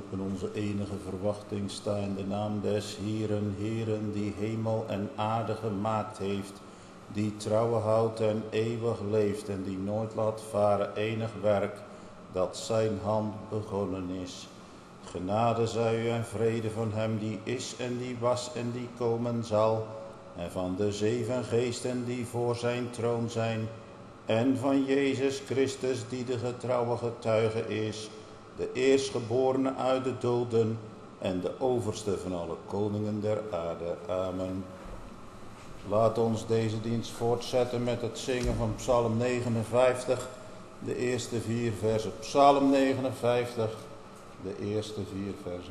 roepen onze enige verwachting, sta in de naam des Heeren, Heeren, die hemel en aarde gemaakt heeft, die trouwe houdt en eeuwig leeft en die nooit laat varen enig werk dat zijn hand begonnen is. Genade zij u en vrede van hem die is en die was en die komen zal, en van de 7 geesten die voor zijn troon zijn, en van Jezus Christus die de getrouwe getuige is, de eerstgeborene uit de doden en de overste van alle koningen der aarde. Amen. Laat ons deze dienst voortzetten met het zingen van Psalm 59, de eerste 4 versen. Psalm 59, de eerste 4 versen.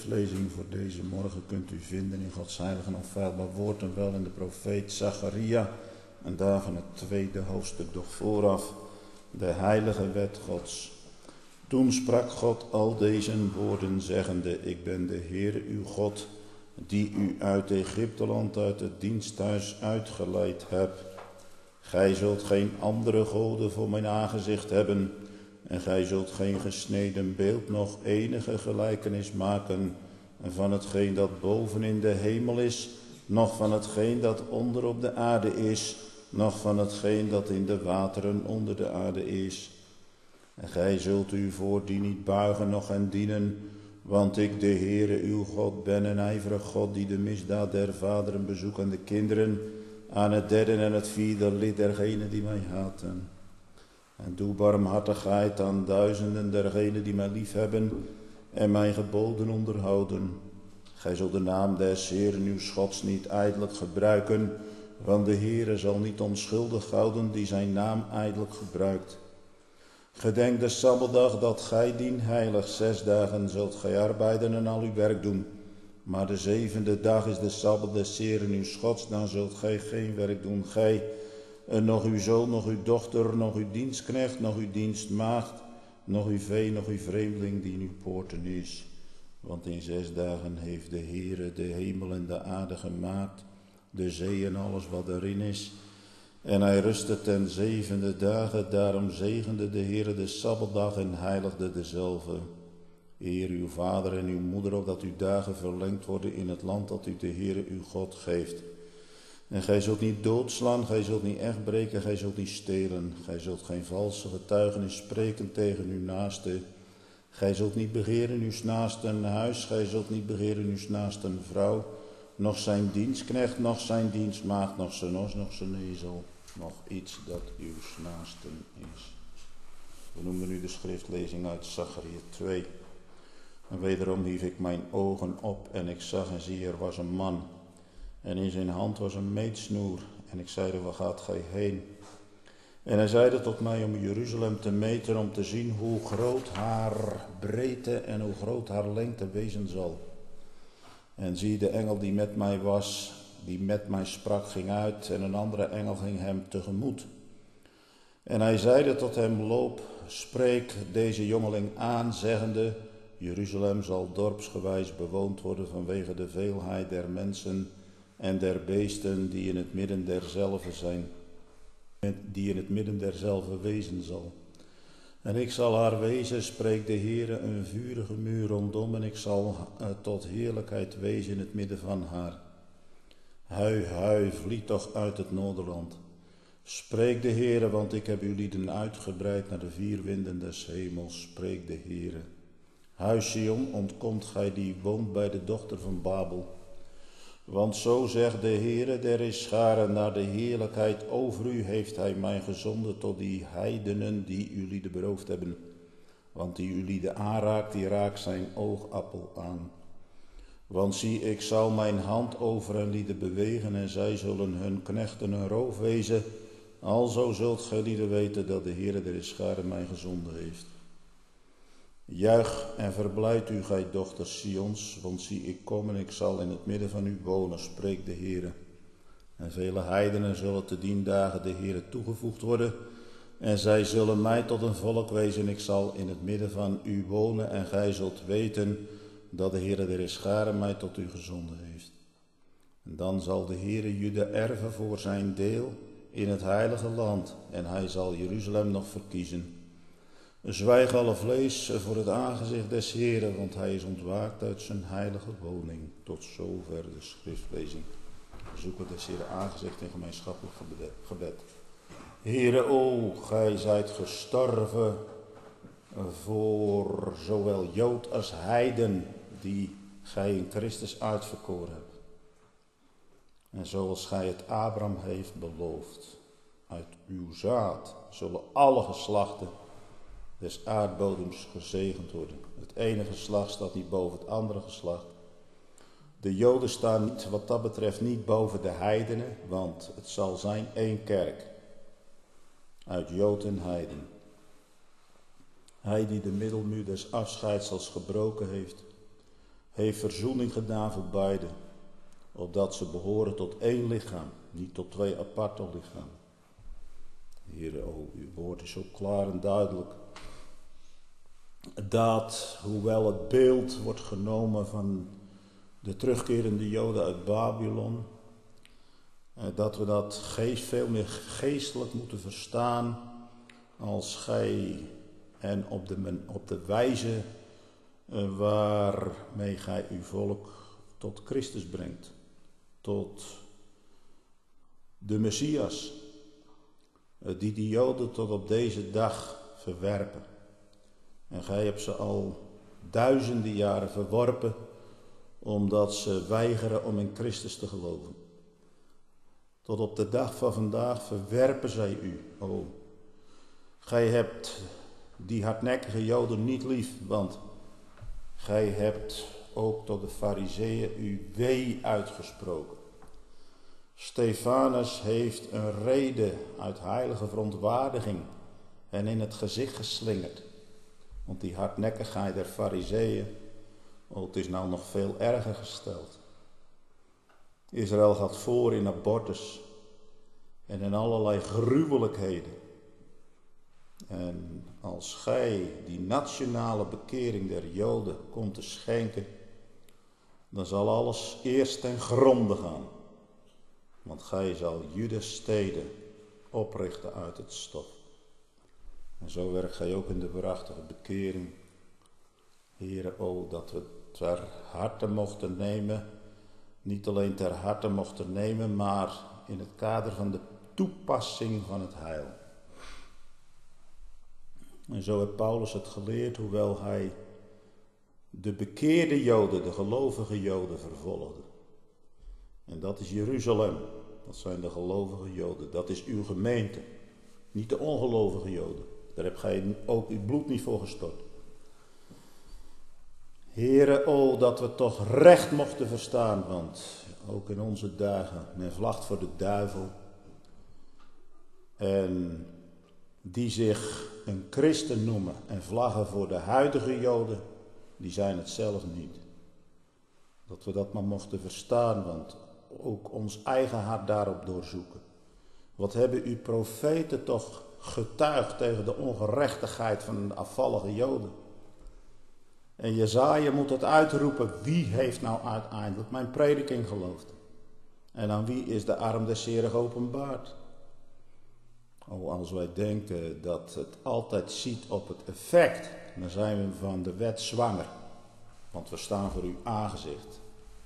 schriftlezing voor deze morgen kunt u vinden in Gods heilige en onfeilbaar woord en wel in de profeet Zacharia. En daarvan het 2e hoofdstuk doch vooraf, de heilige wet Gods. Toen sprak God al deze woorden zeggende, ik ben de Heere uw God, die u uit Egypteland, uit het diensthuis uitgeleid heb. Gij zult geen andere goden voor mijn aangezicht hebben, en gij zult geen gesneden beeld noch enige gelijkenis maken van hetgeen dat boven in de hemel is, noch van hetgeen dat onder op de aarde is, noch van hetgeen dat in de wateren onder de aarde is. En gij zult u voor die niet buigen noch hen dienen, want ik de Heere uw God ben een ijverig God die de misdaad der vaderen bezoekt aan de kinderen, aan het 3e en het 4e lid dergenen die mij haten. En doe barmhartigheid aan duizenden dergenen die mij liefhebben en mijn geboden onderhouden. Gij zult de naam des Heeren uw Gods niet ijdelijk gebruiken, want de Heere zal niet onschuldig houden die zijn naam ijdelijk gebruikt. Gedenk de Sabbatdag dat gij dien heilig, 6 dagen zult gij arbeiden en al uw werk doen. Maar de 7e dag is de Sabbat des Heeren uw Gods, dan zult gij geen werk doen. Gij, nog uw zoon, nog uw dochter, nog uw dienstknecht, nog uw dienstmaagd, nog uw vee, nog uw vreemdeling die in uw poorten is. Want in 6 dagen heeft de Heere de hemel en de aarde gemaakt, de zee en alles wat erin is. En hij rustte ten 7e dagen, daarom zegende de Heere de Sabbatdag en heiligde dezelve. Eer uw vader en uw moeder, opdat uw dagen verlengd worden in het land dat u de Heere uw God geeft. En gij zult niet doodslaan, gij zult niet echt breken, gij zult niet stelen. Gij zult geen valse getuigenis spreken tegen uw naaste. Gij zult niet begeren uw naasten huis, gij zult niet begeren uw naasten vrouw, noch zijn dienstknecht, noch zijn dienstmaagd, noch zijn os, noch zijn ezel, nog iets dat uw naasten is. We noemen nu de schriftlezing uit Zacharia 2. En wederom hief ik mijn ogen op en ik zag en zie, er was een man. En in zijn hand was een meetsnoer. En ik zeide, waar gaat gij heen? En hij zeide tot mij om Jeruzalem te meten, om te zien hoe groot haar breedte en hoe groot haar lengte wezen zal. En zie, de engel die met mij was, die met mij sprak, ging uit en een andere engel ging hem tegemoet. En hij zeide tot hem, loop, spreek deze jongeling aan, zeggende, Jeruzalem zal dorpsgewijs bewoond worden vanwege de veelheid der mensen en der beesten die in het midden derzelve zijn, die in het midden derzelve wezen zal. En ik zal haar wezen, spreekt de Heere, een vurige muur rondom, en ik zal tot heerlijkheid wezen in het midden van haar. Hui, hui, vliet toch uit het Noorderland. Spreek de Heere, want ik heb uw lieden uitgebreid naar de 4 winden des hemels, spreekt de Heere. Huis Sion, ontkomt gij die woont bij de dochter van Babel. Want zo zegt de Heere der Heerscharen, naar de heerlijkheid over u heeft hij mij gezonden tot die heidenen die uw lieden beroofd hebben. Want die uw lieden aanraakt, die raakt zijn oogappel aan. Want zie, ik zal mijn hand over hen lieden bewegen en zij zullen hun knechten een roof wezen. Alzo zult gij lieden weten dat de Heere der Heerscharen mij gezonden heeft. Juich en verblijd u, gij dochters Sions, want zie, ik kom en ik zal in het midden van u wonen, spreekt de Heere. En vele heidenen zullen te dien dagen de Heere toegevoegd worden, en zij zullen mij tot een volk wezen, ik zal in het midden van u wonen, en gij zult weten dat de Heere der Heerscharen mij tot u gezonden heeft. En dan zal de Heere Juda erven voor zijn deel in het heilige land, en hij zal Jeruzalem nog verkiezen. Zwijg alle vlees voor het aangezicht des Heeren, want hij is ontwaakt uit zijn heilige woning. Tot zover de schriftlezing. We zoeken des Heeren aangezicht in gemeenschappelijk gebed. Heere, o, gij zijt gestorven voor zowel Jood als heiden die gij in Christus uitverkoren hebt. En zoals gij het Abraham heeft beloofd, uit uw zaad zullen alle geslachten des aardbodems gezegend worden. Het ene geslacht staat niet boven het andere geslacht. De Joden staan niet, wat dat betreft niet boven de heidenen, want het zal zijn 1 kerk uit Jood en heiden. Hij die de middelmuur des afscheids als gebroken heeft, heeft verzoening gedaan voor beiden, opdat ze behoren tot één lichaam, niet tot twee aparte lichamen. Heer, uw woord is zo klaar en duidelijk, dat hoewel het beeld wordt genomen van de terugkerende Joden uit Babylon, dat we dat veel meer geestelijk moeten verstaan als gij en op de wijze waarmee gij uw volk tot Christus brengt, tot de Messias, die Joden tot op deze dag verwerpen. En gij hebt ze al duizenden jaren verworpen, omdat ze weigeren om in Christus te geloven. Tot op de dag van vandaag verwerpen zij u. O, gij hebt die hardnekkige Joden niet lief, want gij hebt ook tot de Farizeeën uw wee uitgesproken. Stefanus heeft een rede uit heilige verontwaardiging hen in het gezicht geslingerd. Want die hardnekkigheid der Farizeeën, het is nou nog veel erger gesteld. Israël gaat voor in abortus en in allerlei gruwelijkheden. En als gij die nationale bekering der Joden komt te schenken, dan zal alles eerst ten gronde gaan. Want gij zal Judas steden oprichten uit het stof. En zo werkt gij ook in de waarachtige bekering. Heere, dat we ter harte mochten nemen. Niet alleen ter harte mochten nemen, maar in het kader van de toepassing van het heil. En zo heeft Paulus het geleerd, hoewel hij de bekeerde Joden, de gelovige Joden, vervolgde. En dat is Jeruzalem, dat zijn de gelovige Joden, dat is uw gemeente, niet de ongelovige Joden. Daar hebt gij ook uw bloed niet voor gestort. Heere, dat we toch recht mochten verstaan, want ook in onze dagen, men vlacht voor de duivel. En die zich een christen noemen en vlaggen voor de huidige Joden, die zijn het zelf niet. Dat we dat maar mochten verstaan, want ook ons eigen hart daarop doorzoeken. Wat hebben uw profeten toch getuigd tegen de ongerechtigheid van de afvallige Joden? En Jesaja moet het uitroepen, wie heeft nou uiteindelijk mijn prediking geloofd? En aan wie is de arm des Heeren geopenbaard? Als wij denken dat het altijd ziet op het effect, dan zijn we van de wet zwanger. Want we staan voor uw aangezicht.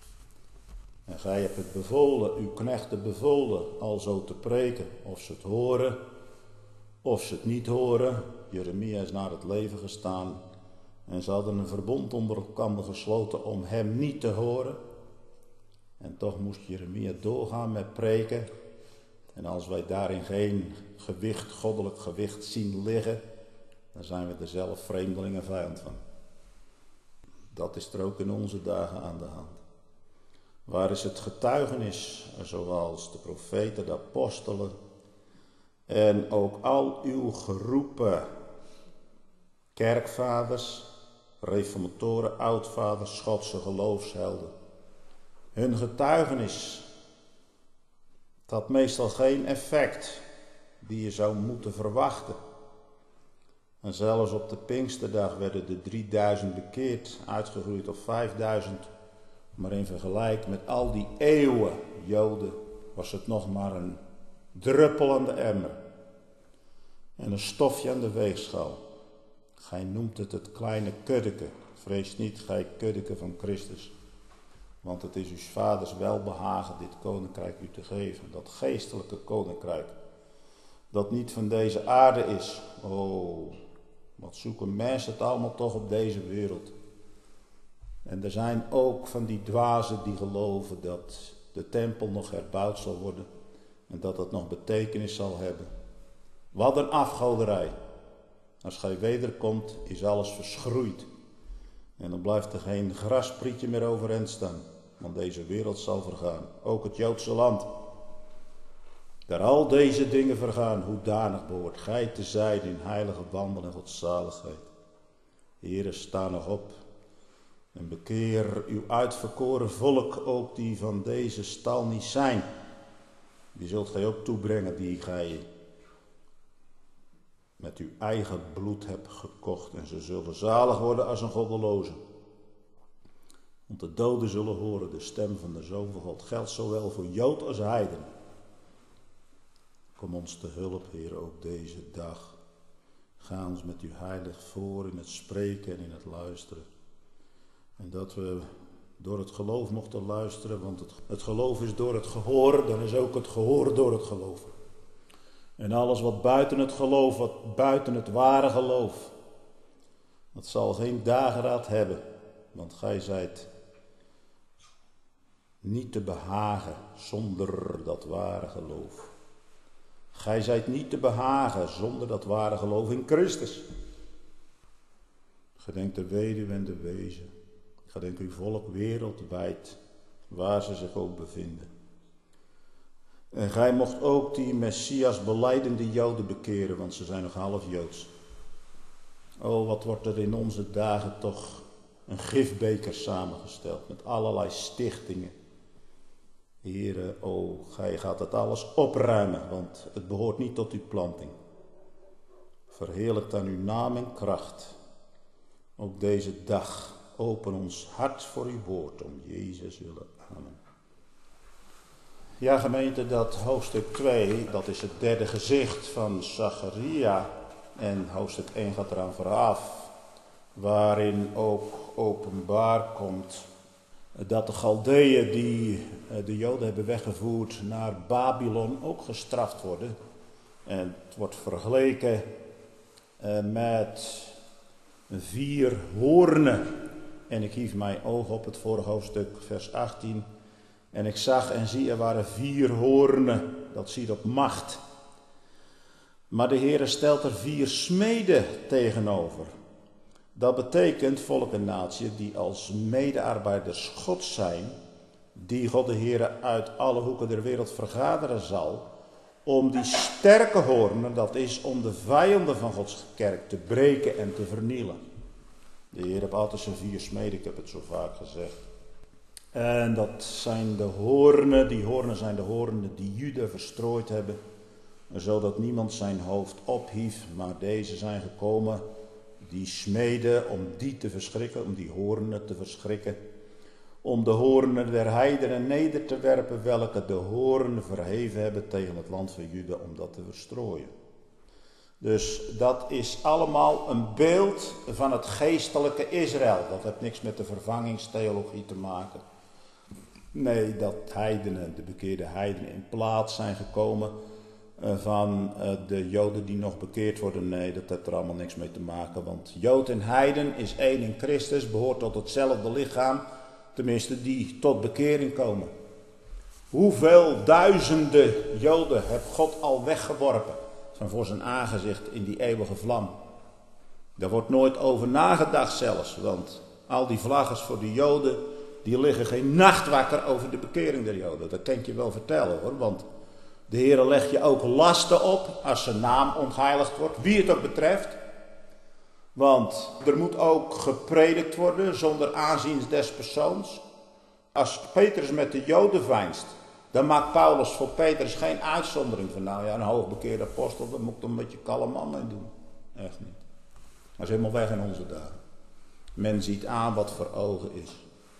En gij hebt het bevolen, uw knechten bevolen, alzo te preken. Of ze het horen, of ze het niet horen. Jeremia is naar het leven gestaan. En ze hadden een verbond onder elkaar gesloten om hem niet te horen. En toch moest Jeremia doorgaan met preken. En als wij daarin geen goddelijk gewicht zien liggen, dan zijn we er zelf vreemdeling en vijand van. Dat is er ook in onze dagen aan de hand. Waar is het getuigenis, zoals de profeten, de apostelen en ook al uw geroepen kerkvaders, reformatoren, oudvaders, Schotse geloofshelden. Hun getuigenis, dat had meestal geen effect die je zou moeten verwachten. En zelfs op de Pinksterdag werden de 3000 bekeerd, uitgegroeid tot 5000. Maar in vergelijking met al die eeuwen Joden was het nog maar een druppel aan de emmer. En een stofje aan de weegschaal. Gij noemt het kleine kuddeke. Vrees niet, gij kuddeke van Christus. Want het is uw vaders welbehagen dit koninkrijk u te geven. Dat geestelijke koninkrijk. Dat niet van deze aarde is. Wat zoeken mensen het allemaal toch op deze wereld. En er zijn ook van die dwazen die geloven dat de tempel nog herbouwd zal worden. En dat het nog betekenis zal hebben. Wat een afgoderij. Als gij wederkomt is alles verschroeid. En dan blijft er geen grasprietje meer overeind staan. Want deze wereld zal vergaan. Ook het Joodse land. Daar al deze dingen vergaan, hoedanig behoort gij te zijn in heilige wandel en godzaligheid. Heere, sta nog op En bekeer uw uitverkoren volk ook die van deze stal niet zijn. Die zult gij ook toebrengen die gij met uw eigen bloed hebt gekocht. En ze zullen zalig worden als een goddeloze. Want de doden zullen horen de stem van de Zoon van God. Geldt zowel voor Jood als heiden. Kom ons te hulp, Heer, ook deze dag. Ga ons met uw heilig voor in het spreken en in het luisteren. En dat we door het geloof mochten luisteren, want het geloof is door het gehoor, dan is ook het gehoor door het geloof. En alles wat buiten het geloof, wat buiten het ware geloof, dat zal geen dageraad hebben, want gij zijt niet te behagen zonder dat ware geloof. Gij zijt niet te behagen zonder dat ware geloof in Christus. Gedenk de weduwe en de wezen. Gedenk uw volk wereldwijd, waar ze zich ook bevinden. En gij mocht ook die Messias belijdende Joden bekeren, want ze zijn nog half Joods. Oh, wat wordt er in onze dagen toch een gifbeker samengesteld met allerlei stichtingen. Heere, gij gaat het alles opruimen, want het behoort niet tot uw planting. Verheerlijk dan uw naam en kracht. Ook deze dag open ons hart voor uw woord, om Jezus willen. Amen. Ja, gemeente, dat hoofdstuk 2, dat is het derde gezicht van Zacharia. En hoofdstuk 1 gaat eraan vooraf, waarin ook openbaar komt dat de Galdeeën die de Joden hebben weggevoerd naar Babylon ook gestraft worden. En het wordt vergeleken met 4 hoornen. En ik hief mijn oog op het vorige hoofdstuk, vers 18. En ik zag en zie, er waren 4 hoornen. Dat ziet op macht. Maar de Heere stelt er 4 smeden tegenover. Dat betekent volk en natie die als medearbeiders Gods zijn, die God de Heere uit alle hoeken der wereld vergaderen zal, om die sterke hoornen, dat is om de vijanden van Gods kerk te breken en te vernielen. De Heer heeft altijd zijn 4 smeden, ik heb het zo vaak gezegd. En dat zijn de hoornen, die hoornen zijn de hoornen die Juda verstrooid hebben, zodat niemand zijn hoofd ophief, maar deze zijn gekomen, die smeden, om die te verschrikken, om die hoornen te verschrikken, om de hoornen der heidenen neder te werpen, welke de hoornen verheven hebben tegen het land van Juda, om dat te verstrooien. Dus dat is allemaal een beeld van het geestelijke Israël. Dat heeft niks met de vervangingstheologie te maken. Nee, dat heidenen, de bekeerde heidenen, in plaats zijn gekomen van de Joden die nog bekeerd worden. Nee, dat heeft er allemaal niks mee te maken. Want Jood en heiden is één in Christus, behoort tot hetzelfde lichaam. Tenminste, die tot bekering komen. Hoeveel duizenden Joden heeft God al weggeworpen van voor zijn aangezicht in die eeuwige vlam? Daar wordt nooit over nagedacht zelfs. Want al die vlaggers voor de Joden, die liggen geen nacht wakker over de bekering der Joden. Dat kan ik je wel vertellen hoor, want de Heere legt je ook lasten op als zijn naam ontheiligd wordt, wie het ook betreft. Want er moet ook gepredikt worden zonder aanzien des persoons. Als Petrus met de Joden veinst, dan maakt Paulus voor Petrus geen uitzondering van nou ja, een hoogbekeerde apostel, daar moet ik een beetje kalm man mee doen. Echt niet. Dat is helemaal weg in onze dagen. Men ziet aan wat voor ogen is.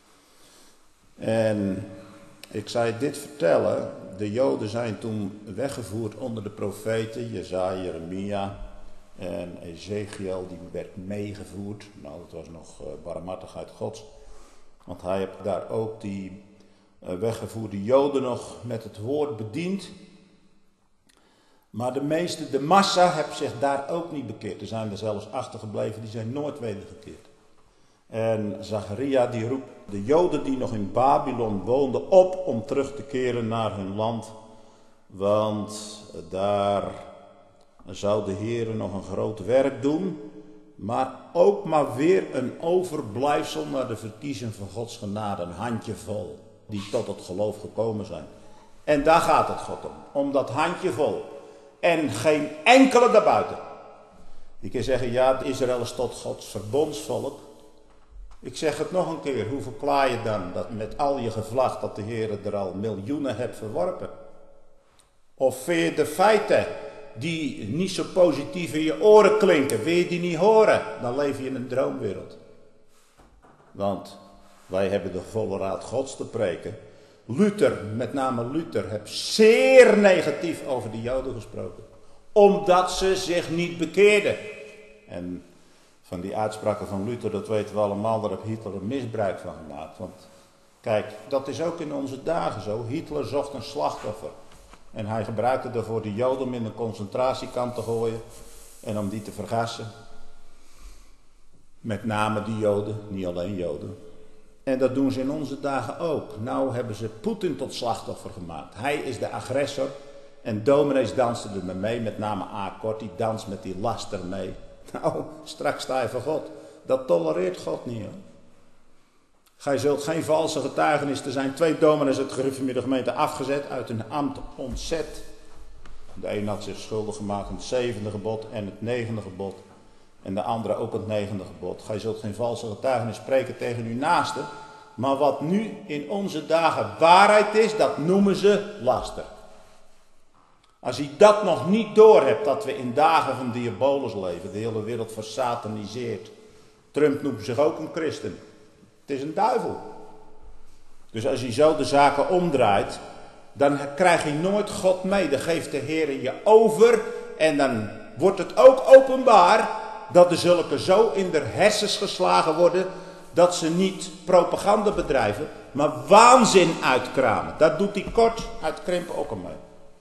En ik zei dit vertellen, de Joden zijn toen weggevoerd onder de profeten, Jesaja, Jeremia en Ezekiel, die werd meegevoerd. Nou, dat was nog barmhartigheid Gods, want hij heeft daar ook die weggevoerde Joden nog met het woord bediend. Maar de massa heeft zich daar ook niet bekeerd. Er zijn er zelfs achtergebleven, die zijn nooit wedergekeerd. En Zacharia die roept de Joden die nog in Babylon woonden op om terug te keren naar hun land. Want daar zou de Heer nog een groot werk doen. Maar ook maar weer een overblijfsel naar de verkiezing van Gods genade. Een handjevol die tot het geloof gekomen zijn. En daar gaat het God om dat handjevol. En geen enkele daarbuiten. Je kan zeggen, ja, Israël is tot Gods verbondsvolk. Ik zeg het nog een keer, hoe verklaar je dan dat met al je gevlag dat de Heer er al miljoenen hebt verworpen? Of vind je de feiten die niet zo positief in je oren klinken, wil je die niet horen? Dan leef je in een droomwereld. Want wij hebben de volle raad Gods te preken. Luther, met name Luther, heeft zeer negatief over de Joden gesproken. Omdat ze zich niet bekeerden. En van die uitspraken van Luther, dat weten we allemaal, daar heeft Hitler een misbruik van gemaakt. Want kijk, dat is ook in onze dagen zo. Hitler zocht een slachtoffer. En hij gebruikte daarvoor de Joden om in een concentratiekamp te gooien. En om die te vergassen. Met name die Joden, niet alleen Joden. En dat doen ze in onze dagen ook. Nou hebben ze Poetin tot slachtoffer gemaakt. Hij is de agressor. En dominees dansten er mee, met name A-Kort, die danst met die laster mee. Nou, straks sta je voor God. Dat tolereert God niet, hoor. Gij zult geen valse getuigenis. Er zijn 2 dominees uit de gereformeerde gemeente afgezet, uit hun ambt ontzet. De een had zich schuldig gemaakt aan het 7e gebod en het 9e gebod. En de andere ook het 9e gebod. Gij zult geen valse getuigenis spreken tegen uw naaste. Maar wat nu in onze dagen waarheid is, dat noemen ze laster. Als u dat nog niet doorhebt, dat we in dagen van diabolus leven, de hele wereld versataniseert. Trump noemt zich ook een christen. Het is een duivel. Dus als je zo de zaken omdraait, dan krijg je nooit God mee. Dan geeft de Heer je over en dan wordt het ook openbaar dat de zulke zo in de hersens geslagen worden, dat ze niet propaganda bedrijven, maar waanzin uitkramen. Dat doet die Kort uit Krimpen ook al mee.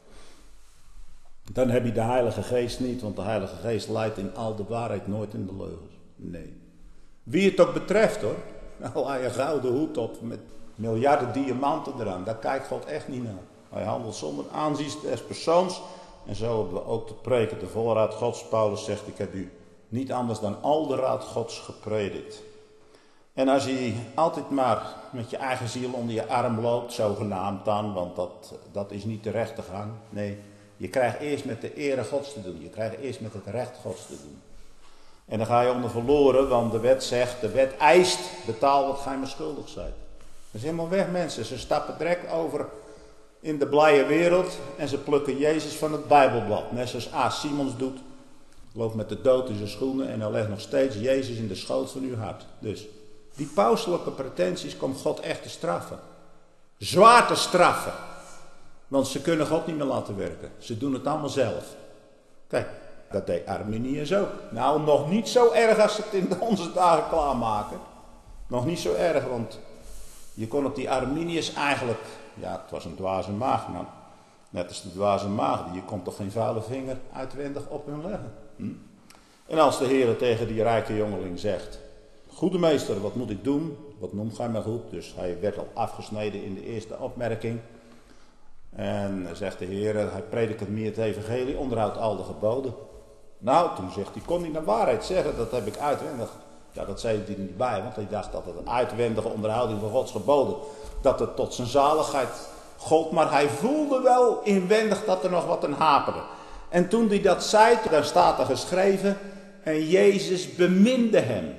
Dan heb je de Heilige Geest niet, want de Heilige Geest leidt in al de waarheid, nooit in de leugens. Nee. Wie het ook betreft, hoor. Nou, hij een gouden hoed op met miljarden diamanten eraan. Daar kijkt God echt niet naar. Hij handelt zonder aanzien des persoons. En zo hebben we ook te preken. De volle raad Gods. Paulus zegt, ik heb u niet anders dan al de raad Gods gepredikt. En als je altijd maar met je eigen ziel onder je arm loopt, zogenaamd dan, want dat is niet de rechte gang. Nee, je krijgt eerst met de ere Gods te doen. Je krijgt eerst met het recht Gods te doen. En dan ga je onder verloren, want de wet zegt, de wet eist, betaal wat gij me schuldig zijt. Dat is helemaal weg, mensen. Ze stappen direct over in de blije wereld en ze plukken Jezus van het Bijbelblad. Net zoals A. Simons doet. Loopt met de dood in zijn schoenen en hij legt nog steeds Jezus in de schoot van uw hart. Dus die pauselijke pretenties komt God echt te straffen. Zwaar te straffen. Want ze kunnen God niet meer laten werken. Ze doen het allemaal zelf. Kijk, dat deed Arminius ook. Nou, nog niet zo erg als ze het in onze dagen klaarmaken. Nog niet zo erg, want je kon op die Arminius eigenlijk, ja, het was een dwaze maagd, man. Net als de dwaze maagden, je kon toch geen vuile vinger uitwendig op hun leggen. En als de Heer tegen die rijke jongeling zegt, goede meester, wat moet ik doen? Wat noemt gij mij goed? Dus hij werd al afgesneden in de eerste opmerking. En zegt de Heer, hij predikt meer het evangelie, onderhoudt al de geboden. Nou, toen zegt hij, kon hij naar waarheid zeggen, dat heb ik uitwendig. Ja, dat zei hij er niet bij, want hij dacht dat het een uitwendige onderhouding van Gods geboden, dat het tot zijn zaligheid gold, maar hij voelde wel inwendig dat er nog wat aan haperde. En toen hij dat zei, dan staat er geschreven, en Jezus beminde hem.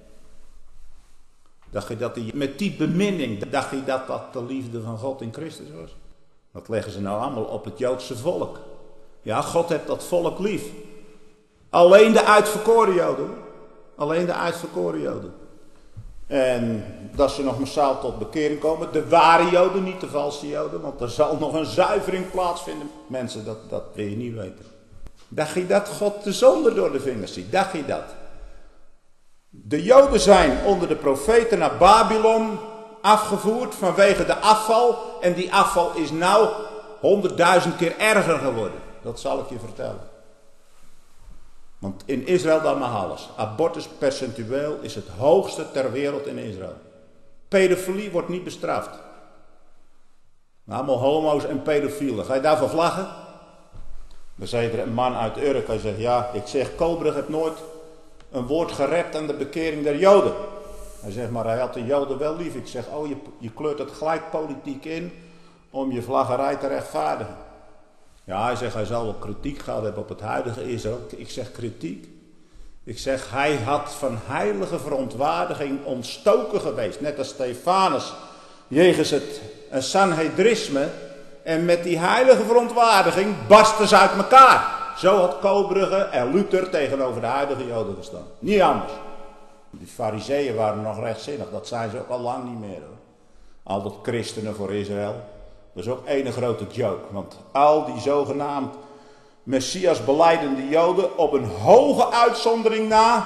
Dacht je dat hij met die beminning, dacht je dat dat de liefde van God in Christus was? Dat leggen ze nou allemaal op het Joodse volk. Ja, God heeft dat volk lief. Alleen de uitverkoren Joden. Alleen de uitverkoren Joden. En dat ze nog massaal tot bekering komen. De ware Joden, niet de valse Joden. Want er zal nog een zuivering plaatsvinden. Mensen, dat wil je niet weten. Dacht je dat God de zonde door de vingers ziet? Dacht je dat? De Joden zijn onder de profeten naar Babylon afgevoerd vanwege de afval. En die afval is nou 100.000 keer erger geworden. Dat zal ik je vertellen. Want in Israël dan maar alles. Abortuspercentueel is het hoogste ter wereld in Israël. Pedofilie wordt niet bestraft. Allemaal homo's en pedofielen. Ga je daarvoor vlaggen? Dan zei er een man uit Urk. Hij zegt, ja, ik zeg, Koolbrug heeft nooit een woord gerept aan de bekering der Joden. Hij zegt, maar hij had de Joden wel lief. Ik zeg, oh, je kleurt het gelijk politiek in om je vlaggerij te rechtvaardigen. Ja, hij zegt, hij zal wel kritiek gehad hebben op het huidige Israël. Ik zeg kritiek. Ik zeg, hij had van heilige verontwaardiging ontstoken geweest. Net als Stefanus, jegens het Sanhedrisme. En met die heilige verontwaardiging barsten ze uit elkaar. Zo had Kobrugge en Luther tegenover de huidige Joden gestaan. Niet anders. Die fariseeën waren nog rechtzinnig. Dat zijn ze ook al lang niet meer, hoor. Al dat christenen voor Israël. Dat is ook één grote joke. Want al die zogenaamd Messias belijdende Joden, op een hoge uitzondering na,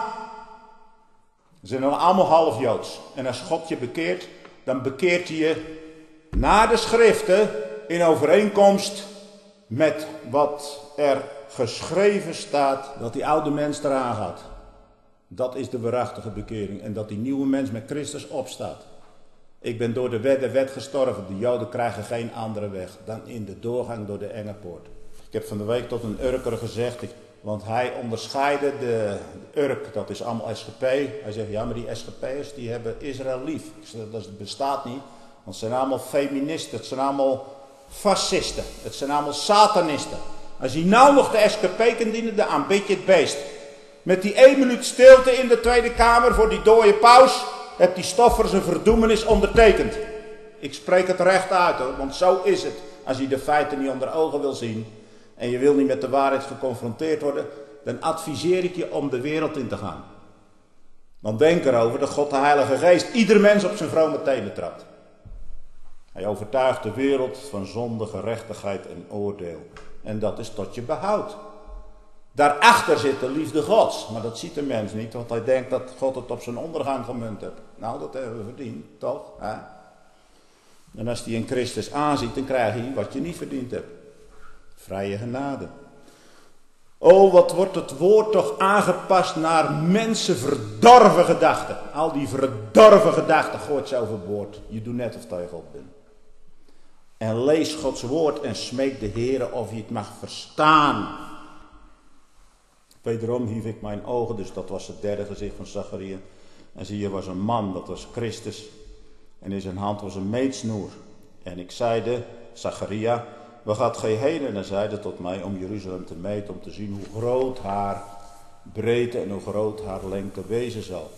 zijn dan allemaal half Joods. En als God je bekeert, dan bekeert hij je naar de schriften in overeenkomst met wat er geschreven staat, dat die oude mens eraan gaat. Dat is de waarachtige bekering. En dat die nieuwe mens met Christus opstaat. Ik ben door de wet gestorven. De Joden krijgen geen andere weg dan in de doorgang door de enge poort. Ik heb van de week tot een Urker gezegd, want hij onderscheidde de Urk, dat is allemaal SGP. Hij zegt, ja, maar die SGP'ers die hebben Israël lief. Ik zeg, dat bestaat niet, want het zijn allemaal feministen, het zijn allemaal fascisten, het zijn allemaal satanisten. Als je nou nog de SGP kan dienen, dan aanbid je het beest. Met die 1 minuut stilte in de Tweede Kamer voor die dode paus, heeft die Stoffer zijn verdoemenis ondertekend. Ik spreek het recht uit, hoor, want zo is het. Als je de feiten niet onder ogen wil zien en je wil niet met de waarheid geconfronteerd worden, dan adviseer ik je om de wereld in te gaan. Want denk erover dat God de Heilige Geest ieder mens op zijn vrome tenen trapt. Hij overtuigt de wereld van zonde, gerechtigheid en oordeel. En dat is tot je behoud. Daarachter zit de liefde Gods. Maar dat ziet de mens niet, want hij denkt dat God het op zijn ondergang gemunt heeft. Nou, dat hebben we verdiend, toch? Hè? En als hij in Christus aanziet, dan krijg je wat je niet verdiend hebt. Vrije genade. Oh, wat wordt het woord toch aangepast naar mensen verdorven gedachten. Al die verdorven gedachten gooit ze overboord. Je doet net of je God bent. En lees Gods woord en smeek de Heere of je het mag verstaan. Wederom hief ik mijn ogen, dus dat was het derde gezicht van Zacharia. En zie je, was een man, dat was Christus. En in zijn hand was een meetsnoer. En ik zeide, Zacharia, waar gaat gij heen? En hij zeide tot mij om Jeruzalem te meten, om te zien hoe groot haar breedte en hoe groot haar lengte wezen zal.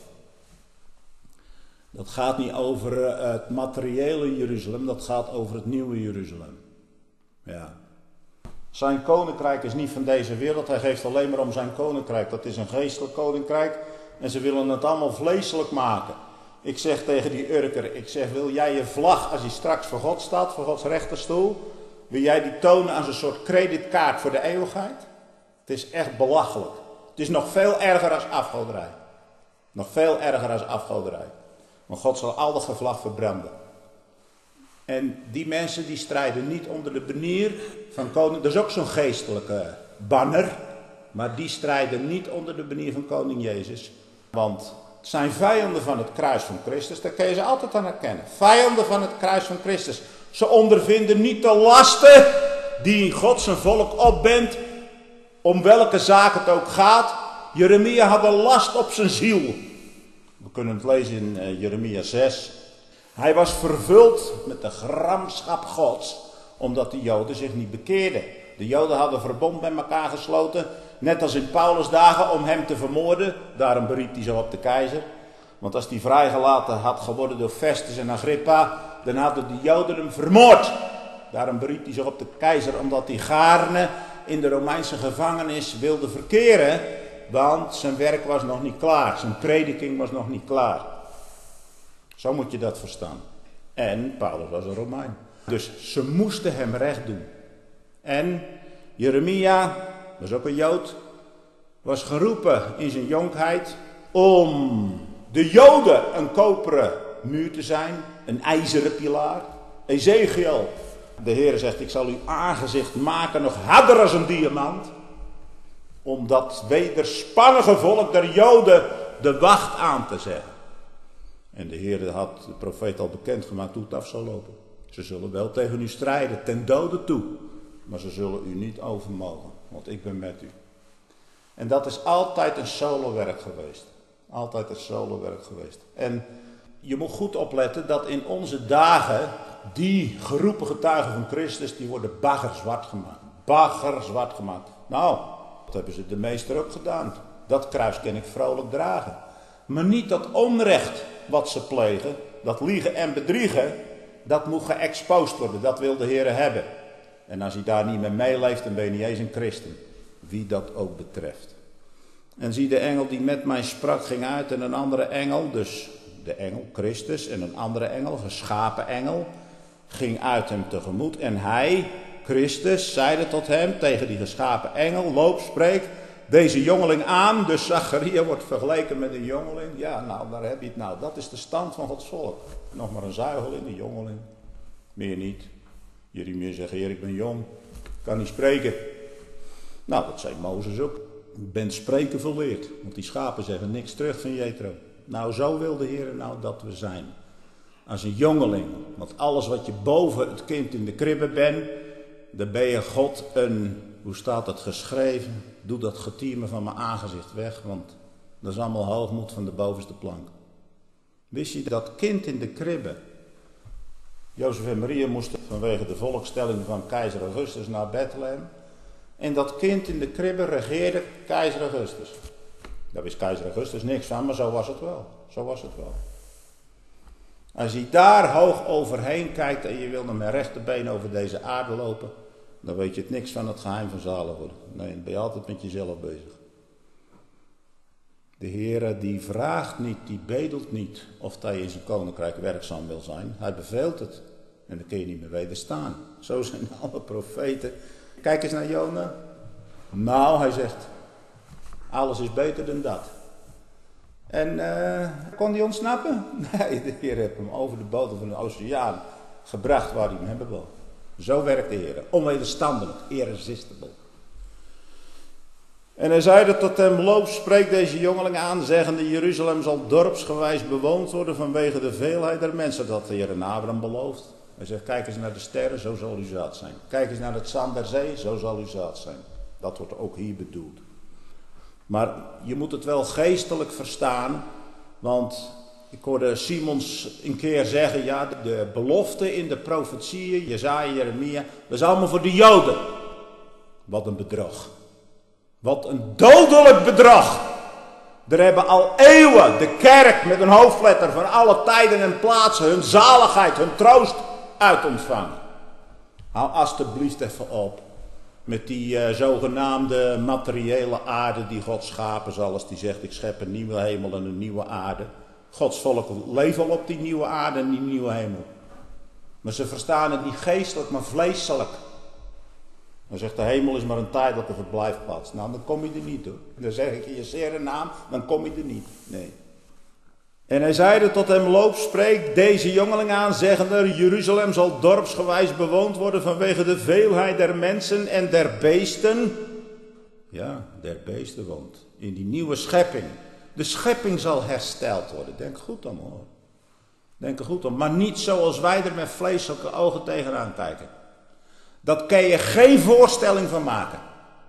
Dat gaat niet over het materiële Jeruzalem, dat gaat over het nieuwe Jeruzalem. Ja. Zijn koninkrijk is niet van deze wereld, hij geeft alleen maar om zijn koninkrijk. Dat is een geestelijk koninkrijk en ze willen het allemaal vleeselijk maken. Ik zeg tegen die Urker, ik zeg, wil jij je vlag als je straks voor God staat, voor Gods rechterstoel, wil jij die tonen als een soort creditkaart voor de eeuwigheid? Het is echt belachelijk. Het is nog veel erger als afgoderij. Nog veel erger als afgoderij. Want God zal al de vlag verbranden. En die mensen die strijden niet onder de banier van koning. Dat is ook zo'n geestelijke banner. Maar die strijden niet onder de banier van koning Jezus. Want het zijn vijanden van het kruis van Christus. Daar kun je ze altijd aan herkennen. Vijanden van het kruis van Christus. Ze ondervinden niet de lasten die God zijn volk opbent. Om welke zaak het ook gaat. Jeremia had een last op zijn ziel. We kunnen het lezen in Jeremia 6. Hij was vervuld met de gramschap Gods, omdat de Joden zich niet bekeerden. De Joden hadden verbond met elkaar gesloten, net als in Paulus' dagen, om hem te vermoorden. Daarom beriep hij zo op de keizer. Want als hij vrijgelaten had geworden door Festus en Agrippa, dan hadden de Joden hem vermoord. Daarom beriep hij zo op de keizer, omdat hij gaarne in de Romeinse gevangenis wilde verkeren. Want zijn werk was nog niet klaar, zijn prediking was nog niet klaar. Zo moet je dat verstaan. En Paulus was een Romein. Dus ze moesten hem recht doen. En Jeremia, was ook een Jood, was geroepen in zijn jonkheid om de Joden een koperen muur te zijn, een ijzeren pilaar. Ezekiel, de Heer zegt, ik zal uw aangezicht maken nog harder als een diamant. Om dat wederspannige volk der Joden de wacht aan te zeggen. En de Heer had de profeet al bekendgemaakt hoe het af zou lopen. Ze zullen wel tegen u strijden, ten dode toe. Maar ze zullen u niet overmogen, want ik ben met u. En dat is altijd een solowerk geweest. Altijd een solowerk geweest. En je moet goed opletten dat in onze dagen die geroepen getuigen van Christus, die worden baggerzwart gemaakt. Baggerzwart gemaakt. Nou, dat hebben ze de meester ook gedaan. Dat kruis kan ik vrolijk dragen. Maar niet dat onrecht wat ze plegen, dat liegen en bedriegen, dat moet geëxposed worden. Dat wil de Heer hebben. En als hij daar niet mee meeleeft, dan ben je niet eens een christen. Wie dat ook betreft. En zie, de engel die met mij sprak ging uit en een andere engel, dus de engel Christus en een andere engel, geschapen engel, ging uit hem tegemoet. En hij, Christus, zeide tot hem, tegen die geschapen engel, loop, spreek deze jongeling aan. Dus Zacharia wordt vergeleken met een jongeling. Ja, nou, daar heb je het nou. Dat is de stand van Gods volk. Nog maar een zuigeling, een jongeling. Meer niet. Jeremia zegt, Heer, ik ben jong. Kan niet spreken. Nou, dat zei Mozes ook. U bent spreken volleerd. Want die schapen zeggen niks terug van Jethro. Nou, zo wil de Heer nou dat we zijn. Als een jongeling. Want alles wat je boven het kind in de kribbe bent, dan ben je God een, hoe staat het geschreven? Doe dat getier van mijn aangezicht weg, want dat is allemaal hoogmoed van de bovenste plank. Wist je dat kind in de kribbe? Jozef en Maria moesten vanwege de volkstelling van keizer Augustus naar Bethlehem. En dat kind in de kribbe regeerde keizer Augustus. Daar wist keizer Augustus niks van, maar zo was het wel. Zo was het wel. Als je daar hoog overheen kijkt en je wil dan met rechte been over deze aarde lopen, dan weet je het niks van het geheim van zalig worden. Nee, dan ben je altijd met jezelf bezig. De Heere die vraagt niet, die bedelt niet of hij in zijn koninkrijk werkzaam wil zijn. Hij beveelt het. En dan kun je niet meer wederstaan. Zo zijn alle profeten. Kijk eens naar Jona. Nou, hij zegt, alles is beter dan dat. En kon hij ontsnappen? Nee, de Heer heeft hem over de bodem van de oceaan gebracht waar hij hem hebben wil. Zo werkt de Heer. Onwederstandelijk, irresistible. En hij zeide tot hem, loop, spreek deze jongeling aan, zeggende, Jeruzalem zal dorpsgewijs bewoond worden vanwege de veelheid der mensen. Dat de Heer aan Abraham belooft. Hij zegt, kijk eens naar de sterren, zo zal uw zaad zijn. Kijk eens naar het zand der zee, zo zal uw zaad zijn. Dat wordt ook hier bedoeld. Maar je moet het wel geestelijk verstaan, want ik hoorde Simons een keer zeggen, ja, de belofte in de profetieën, Jesaja, Jeremia, dat is allemaal voor de Joden. Wat een bedrog. Wat een dodelijk bedrog. Er hebben al eeuwen de kerk met een hoofdletter van alle tijden en plaatsen hun zaligheid, hun troost uit ontvangen. Hou alstublieft even op met die zogenaamde materiële aarde die God schapen zal, als die zegt, ik schep een nieuwe hemel en een nieuwe aarde. Gods volk leeft al op die nieuwe aarde en die nieuwe hemel. Maar ze verstaan het niet geestelijk, maar vleeselijk. Dan zegt de hemel is maar een tijdelijke verblijfplaats. Nou, dan kom je er niet hoor. Dan zeg ik in je zere naam, dan kom je er niet. Nee. En hij zeide tot hem, loop, spreek deze jongeling aan, zeggende, Jeruzalem zal dorpsgewijs bewoond worden vanwege de veelheid der mensen en der beesten. Ja, der beesten woont in die nieuwe schepping. De schepping zal hersteld worden. Denk goed om hoor. Denk er goed om. Maar niet zoals wij er met vleeselijke ogen tegenaan kijken. Dat kan je geen voorstelling van maken.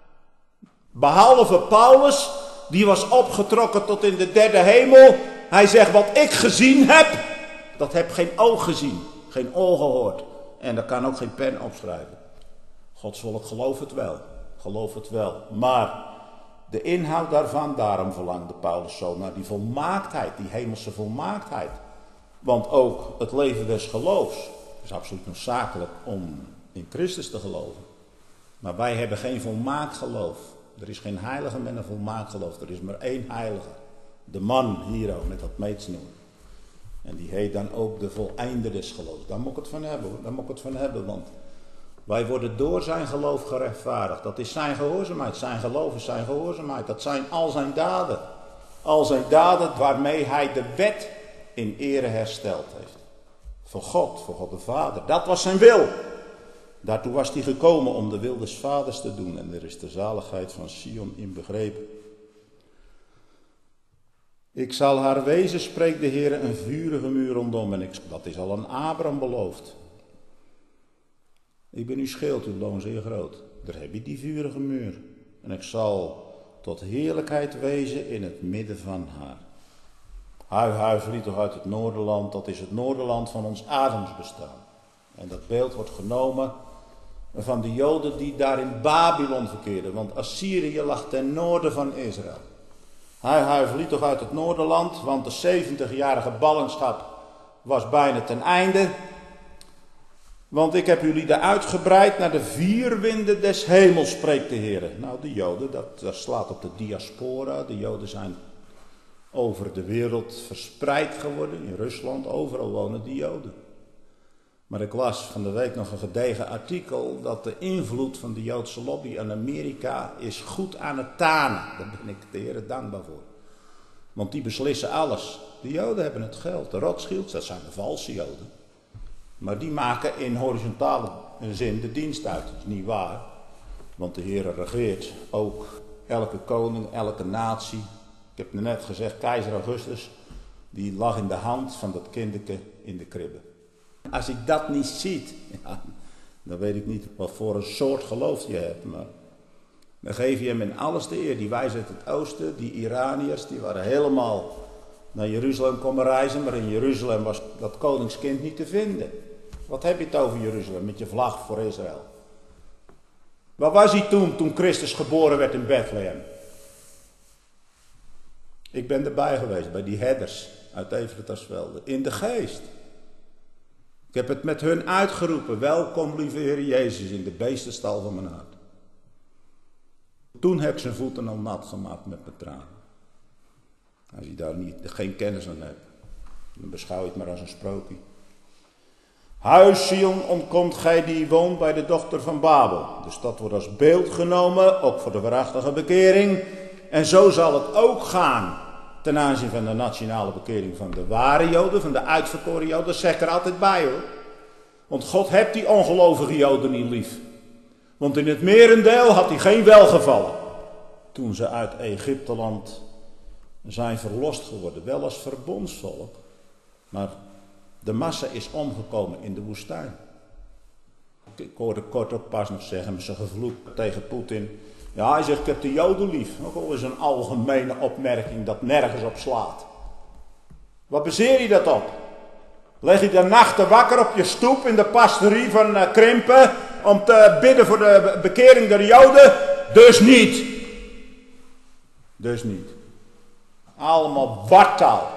Behalve Paulus, die was opgetrokken tot in de derde hemel. Hij zegt, wat ik gezien heb, dat heb geen oog gezien, geen oor gehoord. En daar kan ook geen pen opschrijven. Gods volk gelooft het wel, geloof het wel. Maar de inhoud daarvan, daarom verlangde Paulus zo naar die volmaaktheid, die hemelse volmaaktheid. Want ook het leven des geloofs is absoluut noodzakelijk om in Christus te geloven. Maar wij hebben geen volmaakt geloof. Er is geen heilige met een volmaakt geloof. Er is maar één heilige. De man hier ook met dat meetsnoer. En die heet dan ook de voleinde des geloofs. Daar moet ik het van hebben hoor. Daar moet ik het van hebben. Want wij worden door zijn geloof gerechtvaardigd. Dat is zijn gehoorzaamheid. Zijn geloof is zijn gehoorzaamheid. Dat zijn al zijn daden. Al zijn daden waarmee hij de wet in ere hersteld heeft. Voor God de Vader. Dat was zijn wil. Daartoe was hij gekomen om de wil des Vaders te doen. En er is de zaligheid van Sion in begrepen. Ik zal haar wezen, spreekt de Heer, een vurige muur rondom. En dat is al aan Abraham beloofd. Ik ben uw schild, uw loon zeer groot. Daar heb je die vurige muur. En ik zal tot heerlijkheid wezen in het midden van haar. Hui vliegt toch uit het Noorderland. Dat is het Noorderland van ons Adamsbestaan. En dat beeld wordt genomen van de Joden die daar in Babylon verkeerden. Want Assyrië lag ten noorden van Israël. Hij verliet toch uit het Noorderland, want de 70-jarige ballingschap was bijna ten einde. Want ik heb jullie uitgebreid naar de 4 winden des hemels, spreekt de Heer. Nou, de Joden, dat slaat op de diaspora. De Joden zijn over de wereld verspreid geworden. In Rusland, overal wonen die Joden. Maar ik las van de week nog een gedegen artikel dat de invloed van de Joodse lobby in Amerika is goed aan het tanen. Daar ben ik de Heer dankbaar voor. Want die beslissen alles. De Joden hebben het geld. De Rothschilds, dat zijn de valse Joden. Maar die maken in horizontale zin de dienst uit. Dat is niet waar. Want de Heer regeert ook elke koning, elke natie. Ik heb net gezegd, keizer Augustus, die lag in de hand van dat kinderke in de kribbe. Als ik dat niet ziet, ja, dan weet ik niet wat voor een soort geloof je hebt. Maar dan geef je hem in alles de eer. Die wijzen uit het oosten, die Iraniërs, die waren helemaal naar Jeruzalem komen reizen. Maar in Jeruzalem was dat koningskind niet te vinden. Wat heb je het over Jeruzalem met je vlag voor Israël? Waar was hij toen Christus geboren werd in Bethlehem? Ik ben erbij geweest, bij die herders uit Evertasvelde, in de geest. Ik heb het met hun uitgeroepen, welkom lieve Heer Jezus in de beestenstal van mijn hart. Toen heb ik zijn voeten al nat gemaakt met mijn tranen. Als je daar geen kennis aan hebt, dan beschouw je het maar als een sprookje. Huis Sion, ontkomt gij die woont bij de dochter van Babel. De stad wordt als beeld genomen, ook voor de waarachtige bekering. En zo zal het ook gaan ten aanzien van de nationale bekering van de ware Joden, van de uitverkoren Joden. Dat zeg ik er altijd bij hoor. Want God hebt die ongelovige Joden niet lief. Want in het merendeel had hij geen welgevallen. Toen ze uit Egypteland zijn verlost geworden, wel als verbondsvolk. Maar de massa is omgekomen in de woestijn. Ik hoorde kort ook pas nog zeggen met zijn gevloek tegen Poetin. Ja, hij zegt ik heb de Joden lief. Ook al is een algemene opmerking dat nergens op slaat. Wat baseer je dat op? Leg je de nachten wakker op je stoep in de pastorie van Krimpen om te bidden voor de bekering der Joden? Dus niet. Dus niet. Allemaal wartaal.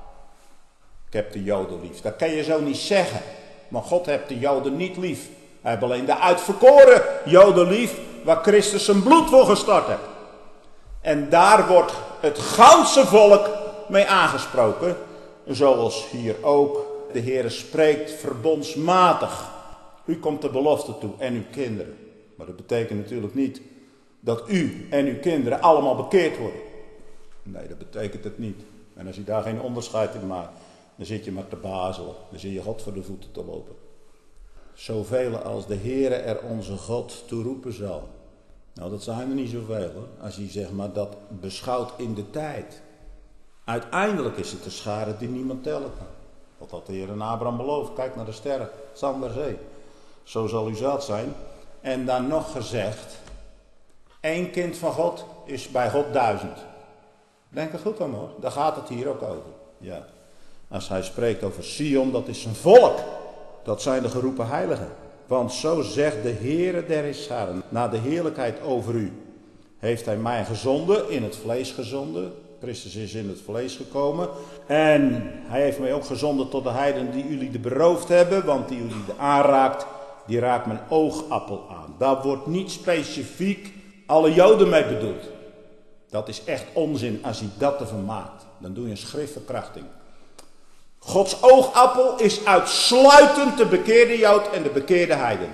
Ik heb de Joden lief. Dat kan je zo niet zeggen. Maar God heeft de Joden niet lief. Hij heeft alleen de uitverkoren Joden lief, waar Christus zijn bloed voor gestort heeft. En daar wordt het ganse volk mee aangesproken. Zoals hier ook de Heer spreekt verbondsmatig. U komt de belofte toe en uw kinderen. Maar dat betekent natuurlijk niet dat u en uw kinderen allemaal bekeerd worden. Nee, dat betekent het niet. En als je daar geen onderscheid in maakt, dan zit je maar te bazelen. Dan zit je God voor de voeten te lopen. Zoveel als de Heere er onze God toe roepen zal. Nou, dat zijn er niet zoveel hoor. Als je zeg maar dat beschouwt in de tijd. Uiteindelijk is het de schare die niemand tellen kan. Wat had de Heer aan Abraham beloofd. Kijk naar de sterren, zand der zee. Zo zal uw zaad zijn. En dan nog gezegd. 1 kind van God is bij God 1000. Denk er goed aan hoor. Daar gaat het hier ook over. Ja. Als hij spreekt over Sion, dat is zijn volk. Dat zijn de geroepen heiligen. Want zo zegt de Heere der Heerscharen. Na de heerlijkheid over u heeft hij mij gezonden, in het vlees gezonden. Christus is in het vlees gekomen. En hij heeft mij ook gezonden tot de heidenen die jullie beroofd hebben. Want die jullie aanraakt, die raakt mijn oogappel aan. Daar wordt niet specifiek alle Joden mee bedoeld. Dat is echt onzin als hij dat ervan maakt. Dan doe je een schriftverkrachting. Gods oogappel is uitsluitend de bekeerde Jood en de bekeerde heiden.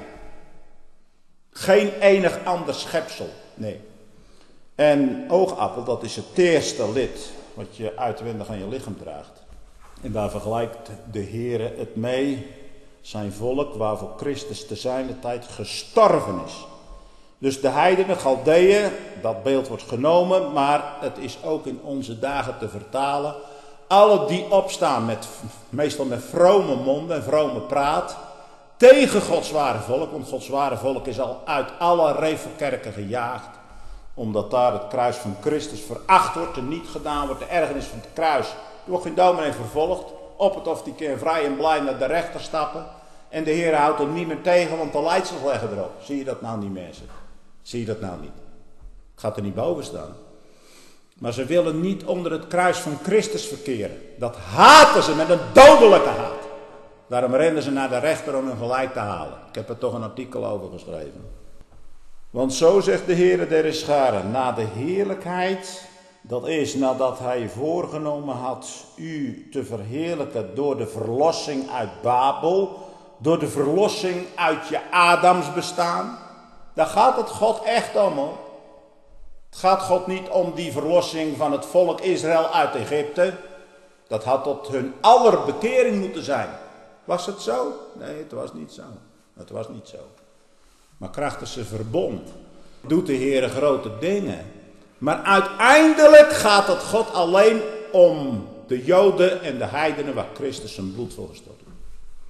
Geen enig ander schepsel, nee. En oogappel, dat is het teerste lid wat je uitwendig aan je lichaam draagt. En daar vergelijkt de Heere het mee, zijn volk waarvoor Christus te zijner tijd gestorven is. Dus de heidenen, Galdeeën, dat beeld wordt genomen, maar het is ook in onze dagen te vertalen. Alle die opstaan meestal met vrome mond en vrome praat, tegen Gods ware volk, want Gods ware volk is al uit alle revelkerken gejaagd, omdat daar het kruis van Christus veracht wordt en niet gedaan wordt, de ergernis van het kruis. Er wordt geen dominee vervolgd, op het of die keer vrij en blij naar de rechter stappen, en de Heer houdt er niet meer tegen, want de leidsels leggen erop. Zie je dat nou niet mensen? Zie je dat nou niet? Het gaat er niet boven staan. Maar ze willen niet onder het kruis van Christus verkeren. Dat haten ze met een dodelijke haat. Daarom rennen ze naar de rechter om hun gelijk te halen. Ik heb er toch een artikel over geschreven. Want zo zegt de Heere der scharen, na de heerlijkheid, dat is nadat hij voorgenomen had u te verheerlijken door de verlossing uit Babel, door de verlossing uit je Adams bestaan. Daar gaat het God echt om, hoor. Het gaat God niet om die verlossing van het volk Israël uit Egypte. Dat had tot hun aller bekering moeten zijn. Was het zo? Nee, het was niet zo. Het was niet zo. Maar krachtens zijn verbond doet de Heere grote dingen. Maar uiteindelijk gaat het God alleen om de Joden en de heidenen waar Christus zijn bloed voor gestort heeft.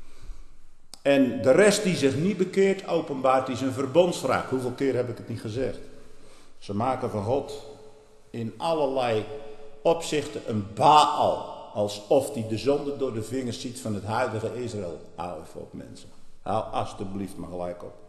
En de rest die zich niet bekeert, openbaart hij zijn verbondswraak. Hoeveel keer heb ik het niet gezegd? Ze maken van God in allerlei opzichten een Baal. Alsof hij de zonde door de vingers ziet van het huidige Israël. Hou even op, mensen. Hou alsjeblieft maar gelijk op.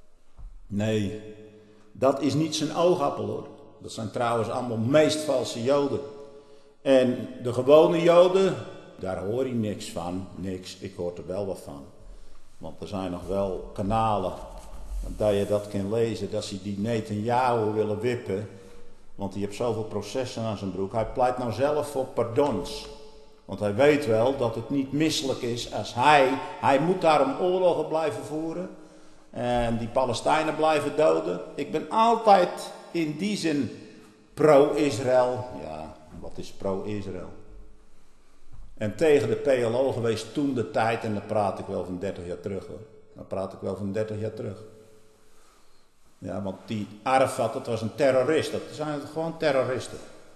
Nee, dat is niet zijn oogappel, hoor. Dat zijn trouwens allemaal meest valse Joden. En de gewone Joden, daar hoor je niks van. Niks, ik hoor er wel wat van. Want er zijn nog wel kanalen, dat je dat kan lezen, dat ze die Netanyahu willen wippen. Want die heeft zoveel processen aan zijn broek. Hij pleit nou zelf voor pardons. Want hij weet wel dat het niet misselijk is als hij moet daarom oorlogen blijven voeren. En die Palestijnen blijven doden. Ik ben altijd in die zin pro-Israël. Ja, wat is pro-Israël? En tegen de PLO geweest toen de tijd, en dan praat ik wel van 30 jaar terug, hoor. Dan praat ik wel van 30 jaar terug. Ja, want die Arafat, dat was een terrorist. Dat zijn gewoon terroristen.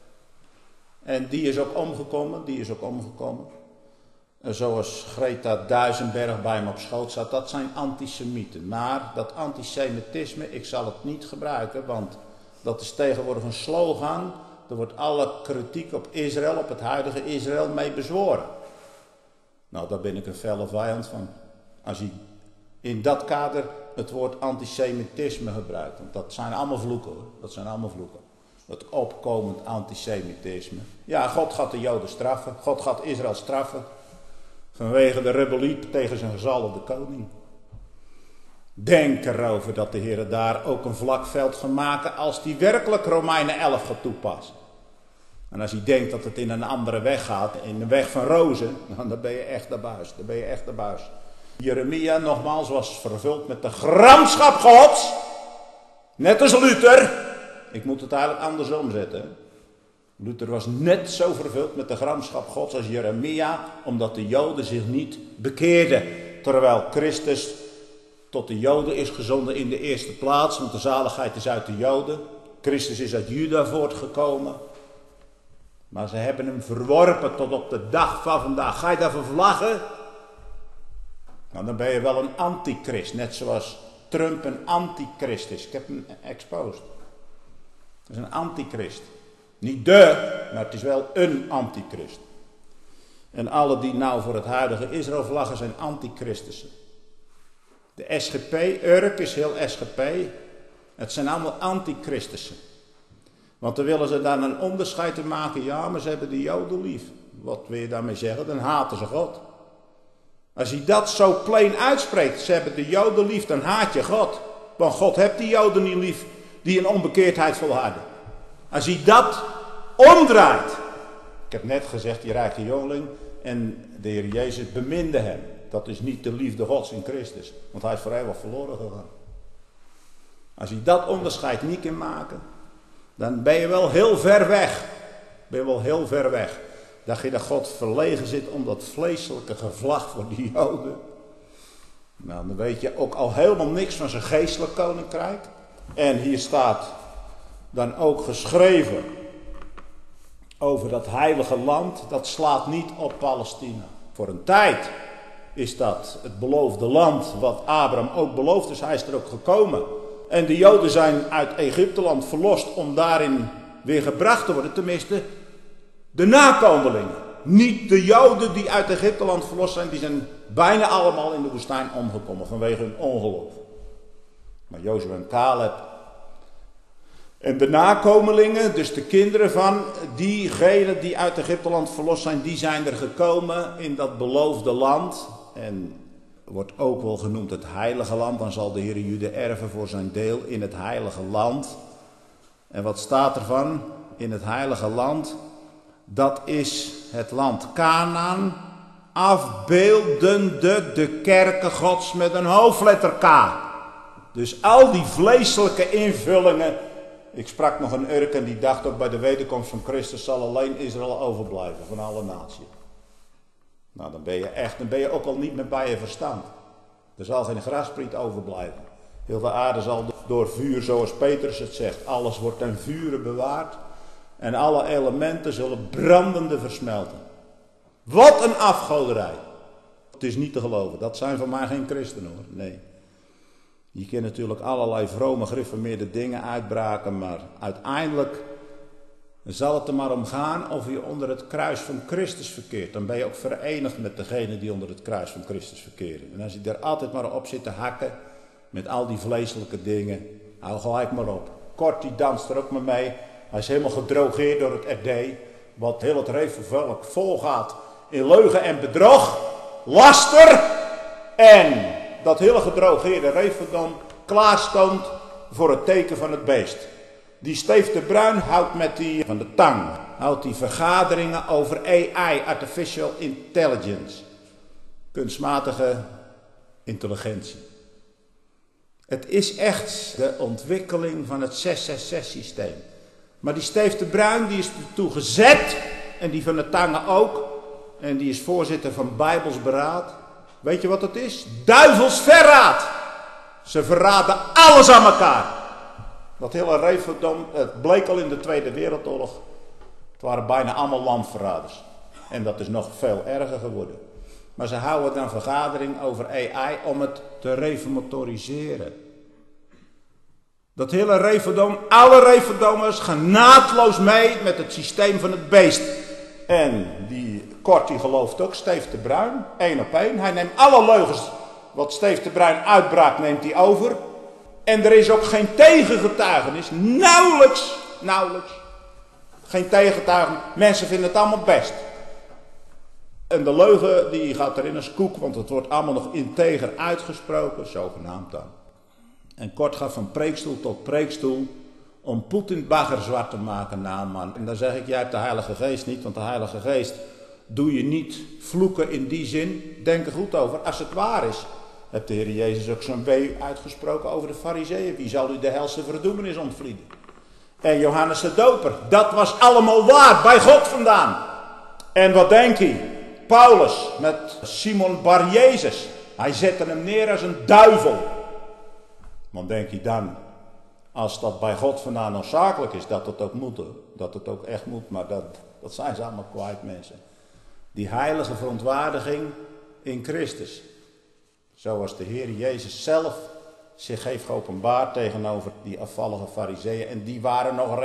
En die is ook omgekomen. En zoals Greta Duisenberg bij hem op schoot zat, dat zijn antisemieten. Maar dat antisemitisme, ik zal het niet gebruiken, want dat is tegenwoordig een slogan. Er wordt alle kritiek op Israël, op het huidige Israël, mee bezworen. Nou, daar ben ik een felle vijand van. Als je in dat kader het woord antisemitisme gebruikt. Want dat zijn allemaal vloeken, hoor. Dat zijn allemaal vloeken. Het opkomend antisemitisme. Ja, God gaat de Joden straffen. God gaat Israël straffen. Vanwege de rebellie tegen zijn gezalfde koning. Denk erover dat de Heer daar ook een vlak veld gaat maken als hij werkelijk Romeinen 11 gaat toepassen. En als hij denkt dat het in een andere weg gaat, in de weg van rozen, dan ben je echt de buis. Jeremia nogmaals was vervuld met de gramschap Gods. Net als Luther. Ik moet het eigenlijk andersom zetten. Luther was net zo vervuld met de gramschap Gods als Jeremia, omdat de Joden zich niet bekeerden. Terwijl Christus tot de Joden is gezonden in de eerste plaats, want de zaligheid is uit de Joden. Christus is uit Juda voortgekomen. Maar ze hebben hem verworpen tot op de dag van vandaag. Ga je daarvoor vlaggen? Nou, dan ben je wel een antichrist, net zoals Trump een antichrist is. Ik heb hem exposed. Dat is een antichrist. Niet de, maar het is wel een antichrist. En alle die nou voor het huidige Israël vlaggen zijn antichristussen. De SGP, Urk is heel SGP. Het zijn allemaal antichristussen. Want dan willen ze daar een onderscheid in maken. Ja, maar ze hebben de Joden lief. Wat wil je daarmee zeggen? Dan haten ze God. Als je dat zo plain uitspreekt, ze hebben de Joden lief, dan haat je God. Want God heeft die Joden niet lief die in onbekeerdheid volharden. Als hij dat omdraait. Ik heb net gezegd, die rijke jongeling en de Heer Jezus beminde hem. Dat is niet de liefde Gods in Christus. Want hij is voor eeuwig verloren gegaan. Als je dat onderscheid niet kan maken, dan ben je wel heel ver weg. Dat je dat God verlegen zit om dat vleeselijke gevlag voor die Joden. Nou, dan weet je ook al helemaal niks van zijn geestelijk koninkrijk. En hier staat dan ook geschreven over dat heilige land. Dat slaat niet op Palestina. Voor een tijd is dat het beloofde land wat Abraham ook beloofd is. Hij is er ook gekomen. En de Joden zijn uit Egypteland verlost om daarin weer gebracht te worden. Tenminste, de nakomelingen. Niet de Joden die uit Egypteland verlost zijn. Die zijn bijna allemaal in de woestijn omgekomen vanwege hun ongeloof. Maar Jozua en Caleb En de nakomelingen, dus de kinderen van diegenen die uit Egypteland verlost zijn, die zijn er gekomen in dat beloofde land. En wordt ook wel genoemd het heilige land. Dan zal de Heer Jude erven voor zijn deel in het heilige land. En wat staat ervan in het heilige land? Dat is het land Kanaan, afbeeldende de kerken Gods met een hoofdletter K. Dus al die vleeselijke invullingen. Ik sprak nog een Urk en die dacht ook bij de wederkomst van Christus zal alleen Israël overblijven van alle naties. Nou, dan ben je ook al niet meer bij je verstand. Er zal geen graspriet overblijven. Heel de aarde zal door vuur, zoals Petrus het zegt, alles wordt ten vure bewaard. En alle elementen zullen brandende versmelten. Wat een afgoderij. Het is niet te geloven. Dat zijn voor mij geen christenen hoor. Nee. Je kunt natuurlijk allerlei vrome, gereformeerde dingen uitbraken. Maar uiteindelijk zal het er maar om gaan of je onder het kruis van Christus verkeert. Dan ben je ook verenigd met degene die onder het kruis van Christus verkeren. En als je er altijd maar op zit te hakken met al die vleeselijke dingen, hou gelijk maar op. Kort die danst er ook maar mee. Hij is helemaal gedrogeerd door het RD. Wat heel het revelvolk volgaat in leugen en bedrog, laster. En dat hele gedrogeerde reveldom klaarstond voor het teken van het beest. Die Steef de Bruin houdt met die van de tang. Houdt die vergaderingen over AI, Artificial Intelligence. Kunstmatige intelligentie. Het is echt de ontwikkeling van het 666-systeem. Maar die Steef de Bruin die is ertoe gezet. En die van de Tangen ook. En die is voorzitter van Bijbels Beraad. Weet je wat het is? Duivelsverraad. Ze verraden alles aan elkaar. Dat hele referendum, het bleek al in de Tweede Wereldoorlog. Het waren bijna allemaal landverraders. En dat is nog veel erger geworden. Maar ze houden dan vergadering over AI om het te reformatoriseren. Dat hele referendum, alle referendumers gaan naadloos mee met het systeem van het beest. En die Kort die gelooft ook, Steef de Bruin, 1 op 1. Hij neemt alle leugens wat Steef de Bruin uitbraakt, neemt hij over. En er is ook geen tegengetuigenis, nauwelijks. Geen tegengetuigenis, mensen vinden het allemaal best. En de leugen die gaat erin als koek, want het wordt allemaal nog integer uitgesproken, zogenaamd dan. En Kort gaat van preekstoel tot preekstoel om Poetin baggerzwart te maken, nou man. En dan zeg ik, jij hebt de Heilige Geest niet, want de Heilige Geest doe je niet vloeken in die zin. Denk er goed over, als het waar is. Heeft de Heer Jezus ook zo'n wee uitgesproken over de Farizeeën. Wie zal u de helse verdoemenis ontvlieden? En Johannes de Doper, dat was allemaal waar, bij God vandaan. En wat denk je? Paulus met Simon Bar Jezus. Hij zette hem neer als een duivel. Want denk je dan, als dat bij God vandaan noodzakelijk is, dat het ook moet, dat het ook echt moet, maar dat zijn ze allemaal kwijt mensen. Die heilige verontwaardiging in Christus. Zoals de Heer Jezus zelf zich heeft geopenbaard tegenover die afvallige Farizeeën. En die waren nog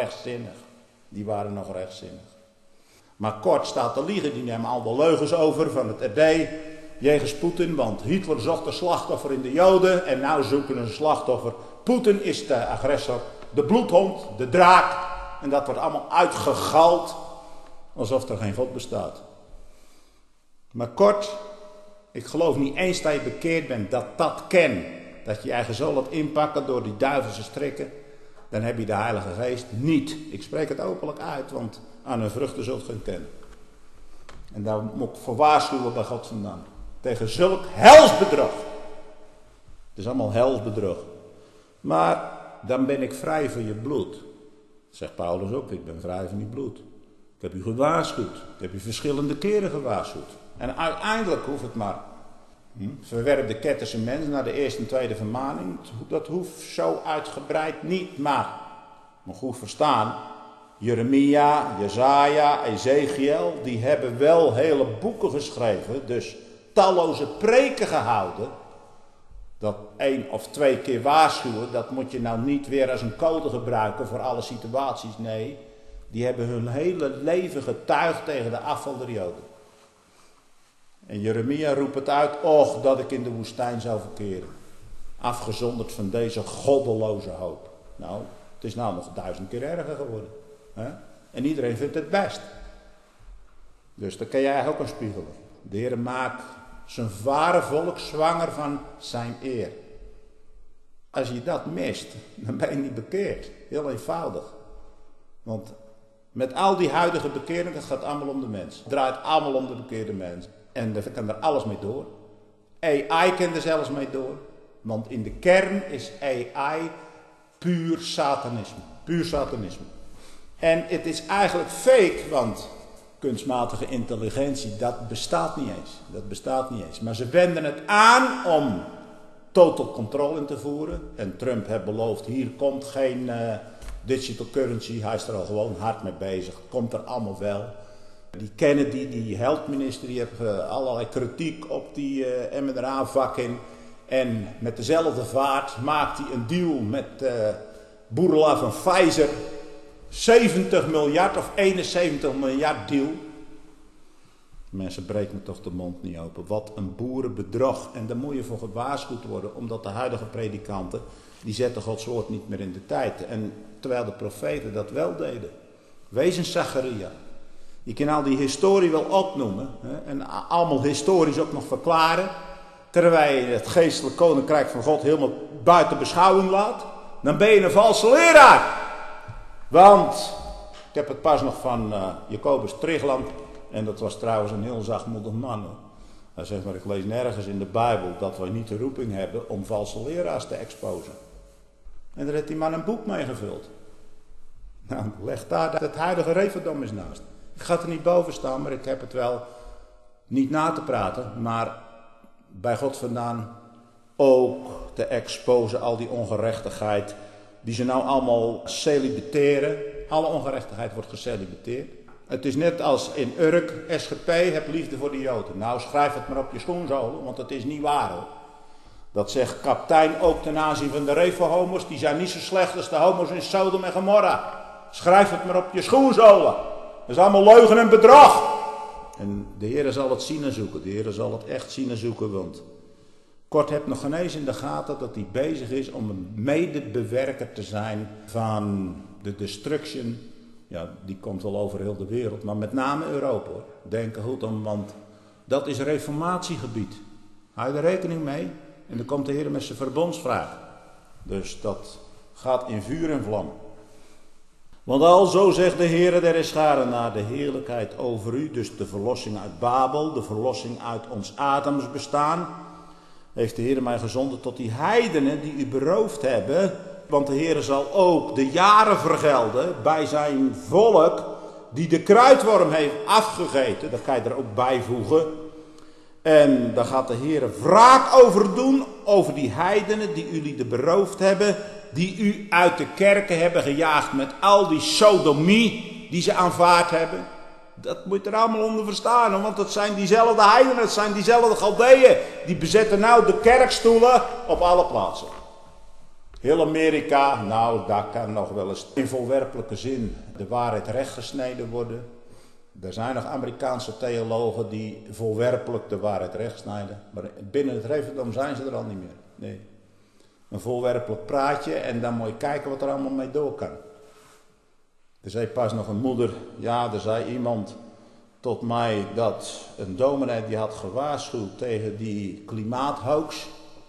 rechtzinnig. Maar Kort staat te liegen, die nemen al de leugens over van het RD. Jegens Poetin, want Hitler zocht een slachtoffer in de Joden. En nou zoeken ze een slachtoffer. Poetin is de agressor, de bloedhond, de draak. En dat wordt allemaal uitgegald. Alsof er geen God bestaat. Maar Kort, ik geloof niet eens dat je bekeerd bent, dat ken. Dat je je eigen zo laat inpakken door die duivelse strikken. Dan heb je de Heilige Geest niet. Ik spreek het openlijk uit, want aan hun vruchten zult je kennen. En daar moet ik voor waarschuwen bij God vandaan. Tegen zulk helsbedrog. Het is allemaal helsbedrog. Maar dan ben ik vrij van je bloed. Zegt Paulus ook, ik ben vrij van je bloed. Ik heb u gewaarschuwd. Ik heb u verschillende keren gewaarschuwd. En uiteindelijk hoeft het maar. Verwerp de ketterse mens naar de eerste en tweede vermaning. Dat hoeft zo uitgebreid niet, maar goed verstaan. Jeremia, Jesaja, Ezekiel, die hebben wel hele boeken geschreven. Dus talloze preken gehouden. Dat 1 of 2 keer waarschuwen, dat moet je nou niet weer als een code gebruiken voor alle situaties. Nee, die hebben hun hele leven getuigd tegen de afval der Joden. En Jeremia roept het uit, och dat ik in de woestijn zou verkeren. Afgezonderd van deze goddeloze hoop. Nou, Het is nou nog 1000 keer erger geworden. Hè? En iedereen vindt het best. Dus dan kan jij ook een spiegelen. De Heer maakt zijn ware volk zwanger van zijn eer. Als je dat mist, dan ben je niet bekeerd. Heel eenvoudig. Want met al die huidige bekeringen, het gaat allemaal om de mens. Het draait allemaal om de bekeerde mens. En daar kan er alles mee door. AI kan er zelfs mee door. Want in de kern is AI puur satanisme. Puur satanisme. En het is eigenlijk fake, want kunstmatige intelligentie, dat bestaat niet eens. Dat bestaat niet eens. Maar ze wenden het aan om total control in te voeren. En Trump heeft beloofd, hier komt geen digital currency. Hij is er al gewoon hard mee bezig. Het komt er allemaal wel. Die Kennedy, die health-minister, die heeft allerlei kritiek op die mRNA-vakking. En met dezelfde vaart maakt hij een deal met Boerla van Pfizer. 70 miljard of 71 miljard deal. Mensen breken me toch de mond niet open. Wat een boerenbedrog. En daar moet je voor gewaarschuwd worden. Omdat de huidige predikanten, die zetten Gods woord niet meer in de tijd. En terwijl de profeten dat wel deden. Wees een Zacharia. Je kan al die historie wel opnoemen. Hè, en allemaal historisch ook nog verklaren. Terwijl je het geestelijk koninkrijk van God helemaal buiten beschouwing laat. Dan ben je een valse leraar. Want, ik heb het pas nog van Jacobus Trigland. En dat was trouwens een heel zachtmoedig man. Hoor. Hij zegt maar, ik lees nergens in de Bijbel dat we niet de roeping hebben om valse leraars te exposen. En daar heeft die man een boek mee gevuld. Nou, leg daar het huidige Reverdom eens naast. Ik ga er niet boven staan, maar ik heb het wel niet na te praten. Maar bij God vandaan ook te exposen al die ongerechtigheid die ze nou allemaal celibiteren. Alle ongerechtigheid wordt gecelibiteerd. Het is net als in Urk, SGP, heb liefde voor de Joden. Nou, schrijf het maar op je schoenzolen, want het is niet waar hoor. Dat zegt kapitein ook ten aanzien van de Revo-homo's. Die zijn niet zo slecht als de homo's in Sodom en Gomorra. Schrijf het maar op je schoenzolen. Dat is allemaal leugen en bedrog. En de Heer zal het zien en zoeken. De Heer zal het echt zien en zoeken, want Kort heb nog geen eens in de gaten dat hij bezig is om een medebewerker te zijn van de destruction. Ja, die komt wel over heel de wereld, maar met name Europa hoor. Denk er goed om, want dat is reformatiegebied. Hou je er rekening mee? En dan komt de Heer met zijn verbondsvraag. Dus dat gaat in vuur en vlam. Want alzo zegt de Heer der scharen naar de heerlijkheid over u, dus de verlossing uit Babel, de verlossing uit ons Adams bestaan, heeft de Heer mij gezonden tot die heidenen die u beroofd hebben. Want de Heer zal ook de jaren vergelden bij zijn volk die de kruidworm heeft afgegeten. Dat kan je er ook bij voegen. En daar gaat de Heer wraak over doen, over die heidenen die jullie de beroofd hebben, die u uit de kerken hebben gejaagd met al die sodomie die ze aanvaard hebben. Dat moet je er allemaal onder verstaan, want het zijn diezelfde heidenen, het zijn diezelfde Galdeeën. Die bezetten nou de kerkstoelen op alle plaatsen. Heel Amerika, nou daar kan nog wel eens in volwerpelijke zin de waarheid rechtgesneden worden. Er zijn nog Amerikaanse theologen die volwerpelijk de waarheid rechtsnijden. Maar binnen het Reverdom zijn ze er al niet meer. Nee. Een volwerpelijk praatje en dan moet je kijken wat er allemaal mee door kan. Er zei pas nog een moeder, ja er zei iemand tot mij dat een dominee die had gewaarschuwd tegen die klimaathoax.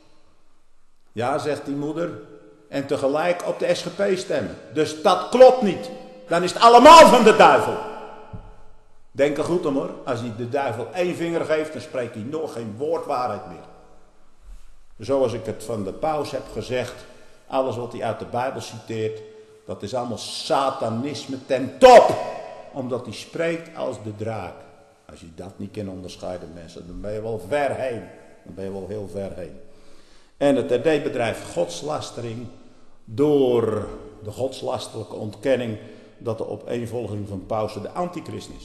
Ja, zegt die moeder, en tegelijk op de SGP stemmen. Dus dat klopt niet. Dan is het allemaal van de duivel. Denk er goed om hoor. Als hij de duivel 1 vinger geeft, dan spreekt hij nog geen woord waarheid meer. Zoals ik het van de paus heb gezegd, alles wat hij uit de Bijbel citeert, dat is allemaal satanisme ten top. Omdat hij spreekt als de draak. Als je dat niet kan onderscheiden mensen, dan ben je wel ver heen. Dan ben je wel heel ver heen. En het RD bedrijft godslastering door de godslastelijke ontkenning dat de opeenvolging van pausen de antichrist is.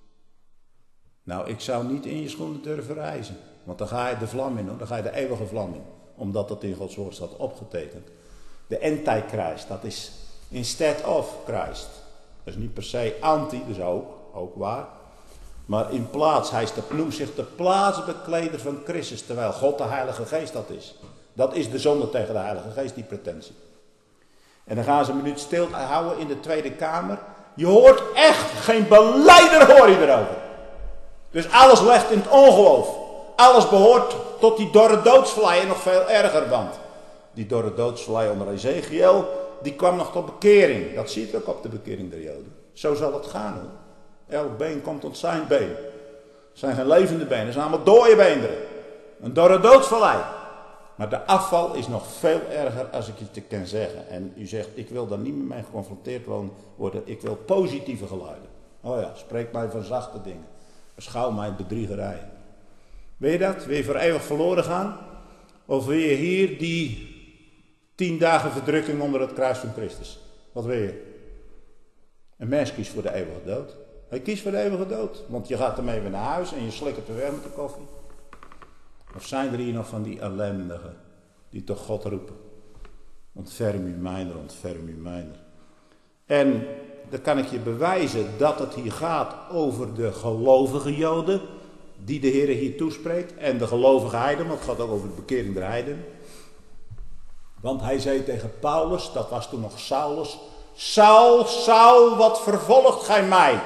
Nou, ik zou niet in je schoenen durven reizen. Want dan ga je de vlam in hoor, dan ga je de eeuwige vlam in. Omdat dat in Gods woord staat opgetekend. De antichrist, dat is instead of Christ. Dat is niet per se anti, dus ook waar. Maar in plaats, noemt zich de plaatsbekleder van Christus, terwijl God de Heilige Geest dat is. Dat is de zonde tegen de Heilige Geest, die pretentie. En dan gaan ze een minuut stil houden in de Tweede Kamer. Je hoort echt geen beleider hoor je erover. Dus alles legt in het ongeloof. Alles behoort tot die dorre doodsvlei en nog veel erger, want die dorre doodsvlei onder Ezekiel, die kwam nog tot bekering. Dat zie je ook op de bekering der Joden. Zo zal het gaan hoor. Elk been komt tot zijn been. Het zijn geen levende benen, het zijn allemaal dode beenderen. Een dorre doodsvallei. Maar de afval is nog veel erger als ik het kan zeggen. En u zegt, ik wil daar niet meer mee geconfronteerd worden. Ik wil positieve geluiden. Oh ja, spreek mij van zachte dingen. Beschouw mij bedriegerijen. Wil je dat? Wil je voor eeuwig verloren gaan? Of wil je hier die 10 dagen verdrukking onder het kruis van Christus? Wat wil je? Een mens kiest voor de eeuwige dood. Hij kiest voor de eeuwige dood. Want je gaat ermee weer naar huis en je slikt het weer weg met de koffie. Of zijn er hier nog van die ellendigen die toch God roepen? Ontferm u mijner, ontferm u mijner. En dan kan ik je bewijzen dat het hier gaat over de gelovige Joden, die de Heer hier toespreekt, en de gelovige heiden, want het gaat ook over de bekering der heiden. Want hij zei tegen Paulus, dat was toen nog Saulus, Saul, Saul, wat vervolgt gij mij?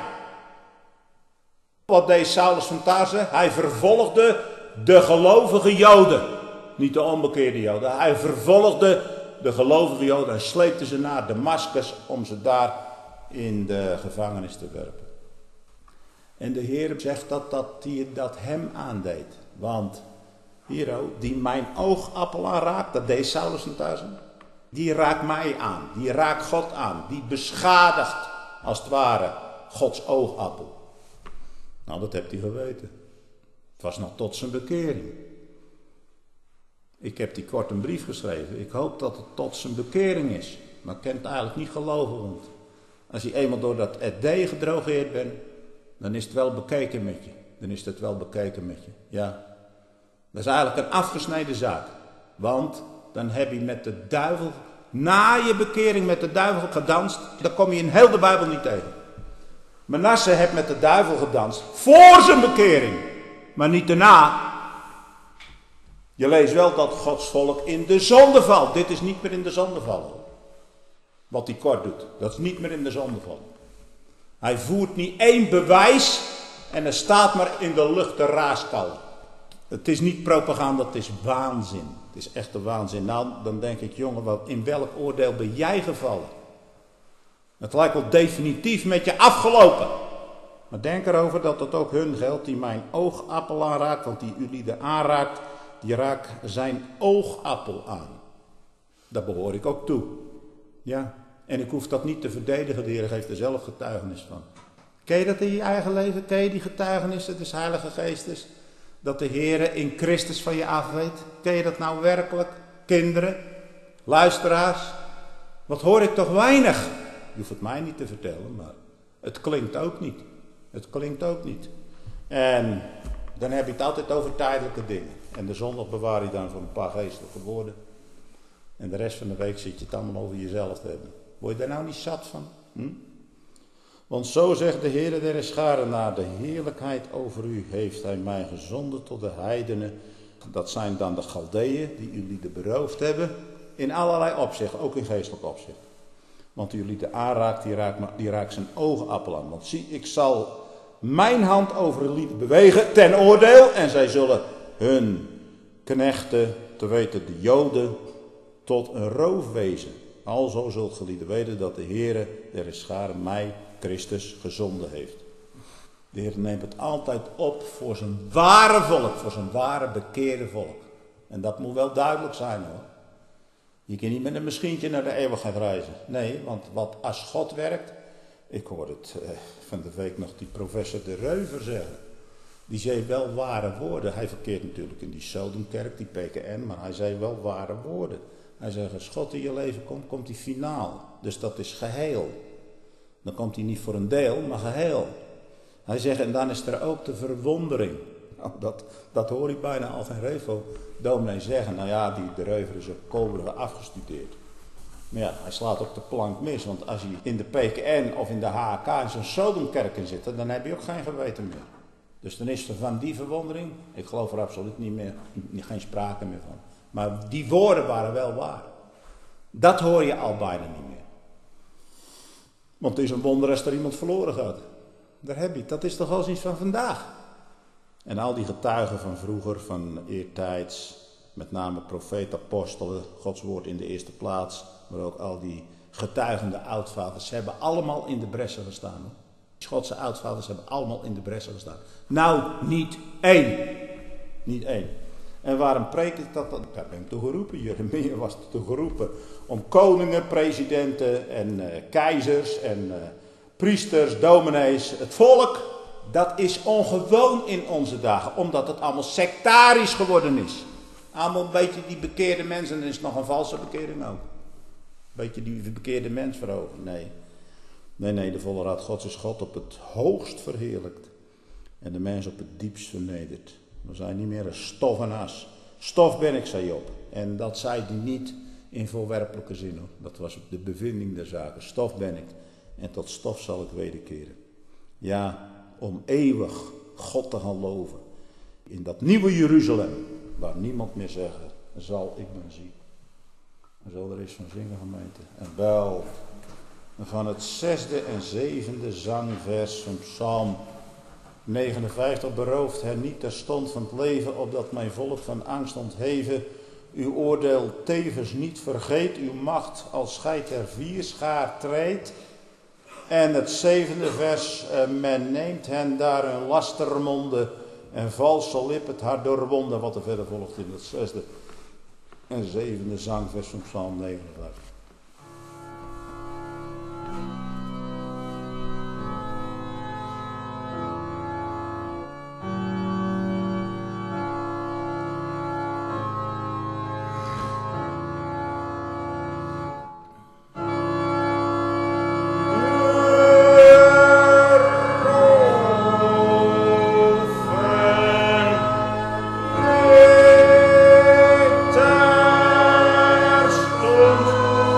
Wat deed Saulus van Tarse? Hij vervolgde de gelovige Joden. Niet de onbekeerde Joden. Hij vervolgde de gelovige Joden. Hij sleepte ze naar Damascus om ze daar in de gevangenis te werpen. En de Heer zegt dat hij dat hem aandeed. Want hier ook, die mijn oogappel aanraakt, dat deed Saulus van Tarse. Die raakt mij aan. Die raakt God aan. Die beschadigt, als het ware, Gods oogappel. Nou, dat hebt hij geweten. Het was nog tot zijn bekering. Ik heb die kort een brief geschreven. Ik hoop dat het tot zijn bekering is. Maar ik kan het eigenlijk niet geloven. Want als je eenmaal door dat ed gedrogeerd bent, dan is het wel bekeken met je. Dan is het wel bekeken met je. Ja. Dat is eigenlijk een afgesneden zaak. Want dan heb je met de duivel, na je bekering met de duivel gedanst. Dan kom je in heel de Bijbel niet tegen. Manasse heeft met de duivel gedanst voor zijn bekering. Maar niet daarna. Je leest wel dat Gods volk in de zonde valt. Dit is niet meer in de zonde vallen. Wat hij kort doet. Dat is niet meer in de zonde vallen. Hij voert niet één bewijs. En er staat maar in de lucht te raaskallen. Het is niet propaganda, het is waanzin. Het is echt een waanzin. Nou, dan denk ik, jongen, in welk oordeel ben jij gevallen? Het lijkt wel definitief met je afgelopen. Maar denk erover dat het ook hun geldt die mijn oogappel aanraakt. Want die jullie er aanraakt, die raakt zijn oogappel aan. Daar behoor ik ook toe. Ja, en ik hoef dat niet te verdedigen. De Heer geeft er zelf getuigenis van. Ken je dat in je eigen leven? Ken je die getuigenissen des Heilige Geestes? Dat de Heer in Christus van je afweet? Ken je dat nou werkelijk? Kinderen, luisteraars, wat hoor ik toch weinig? Je hoeft het mij niet te vertellen, maar het klinkt ook niet. Het klinkt ook niet. En dan heb je het altijd over tijdelijke dingen. En de zondag bewaar je dan voor een paar geestelijke woorden. En de rest van de week zit je het allemaal over jezelf te hebben. Word je daar nou niet zat van? Want zo zegt de Heer der Herscharen, naar de heerlijkheid over u heeft hij mij gezonden tot de heidenen. Dat zijn dan de Galdeeën die jullie er beroofd hebben. In allerlei opzichten, ook in geestelijk opzicht. Want jullie de aanraakt, die raakt zijn oogappel aan. Want zie, ik zal mijn hand over de lieden bewegen ten oordeel. En zij zullen hun knechten, te weten de Joden, tot een roof wezen. Alzo zult gelieden weten dat de Heere der Herscharen mij, Christus, gezonden heeft. De Heer neemt het altijd op voor zijn ware volk, voor zijn ware bekeerde volk. En dat moet wel duidelijk zijn hoor. Je kunt niet met een machientje naar de eeuwigheid reizen. Nee, want wat als God werkt. Ik hoorde het van de week nog die professor De Reuver zeggen. Die zei wel ware woorden. Hij verkeert natuurlijk in die Sodomkerk, die PKN, maar hij zei wel ware woorden. Hij zei, als God in je leven komt, komt hij finaal. Dus dat is geheel. Dan komt hij niet voor een deel, maar geheel. Hij zegt, en dan is er ook de verwondering. Nou, dat hoor ik bijna al geen Revo-dominee zeggen. Nou ja, die De Reuver is op Kobergen afgestudeerd. Maar ja, hij slaat ook de plank mis. Want als je in de PKN of in de HK in zo'n Sodomkerk in zit, dan heb je ook geen geweten meer. Dus dan is er van die verwondering, ik geloof er absoluut niet meer, geen sprake meer van. Maar die woorden waren wel waar. Dat hoor je al bijna niet meer. Want het is een wonder als er iemand verloren gaat. Daar heb je het. Dat is toch al iets van vandaag. En al die getuigen van vroeger, van eertijds, met name profeten, apostelen, Gods woord in de eerste plaats, maar ook al die getuigende oudvaders, ze hebben allemaal in de bressen gestaan. Hoor. Die Schotse oudvaders hebben allemaal in de bressen gestaan. Nou, niet één. Niet één. En waarom preek ik dat? Daar ben ik toe geroepen. Jeremia was toe geroepen om koningen, presidenten en keizers en priesters, dominees, het volk. Dat is ongewoon in onze dagen, omdat het allemaal sectarisch geworden is. Allemaal een beetje die bekeerde mensen, en er is nog een valse bekering ook. Een beetje die bekeerde mens veroveren. Nee, de volle raad Gods is God op het hoogst verheerlijkt. En de mens op het diepst vernederd. We zijn niet meer een stof en as. Stof ben ik, zei Job. En dat zei hij niet in voorwerpelijke zin. Hoor. Dat was de bevinding der zaken. Stof ben ik. En tot stof zal ik wederkeren. Ja, om eeuwig God te gaan loven. In dat nieuwe Jeruzalem. Waar niemand meer zeggen, zal ik me zien. En zo er eens van zingen, gemeente. En wel van het 6e en 7e zangvers van Psalm 59. Berooft hen niet terstond van het leven, opdat mijn volk van angst ontheven. Uw oordeel tevens niet vergeet, uw macht als gij ter vierschaar treedt. En het 7e vers, men neemt hen daar hun lastermonde en valse lip het hart doorwonden. Wat er verder volgt in het 6e en 7e zangvers van Psalm 59. Stond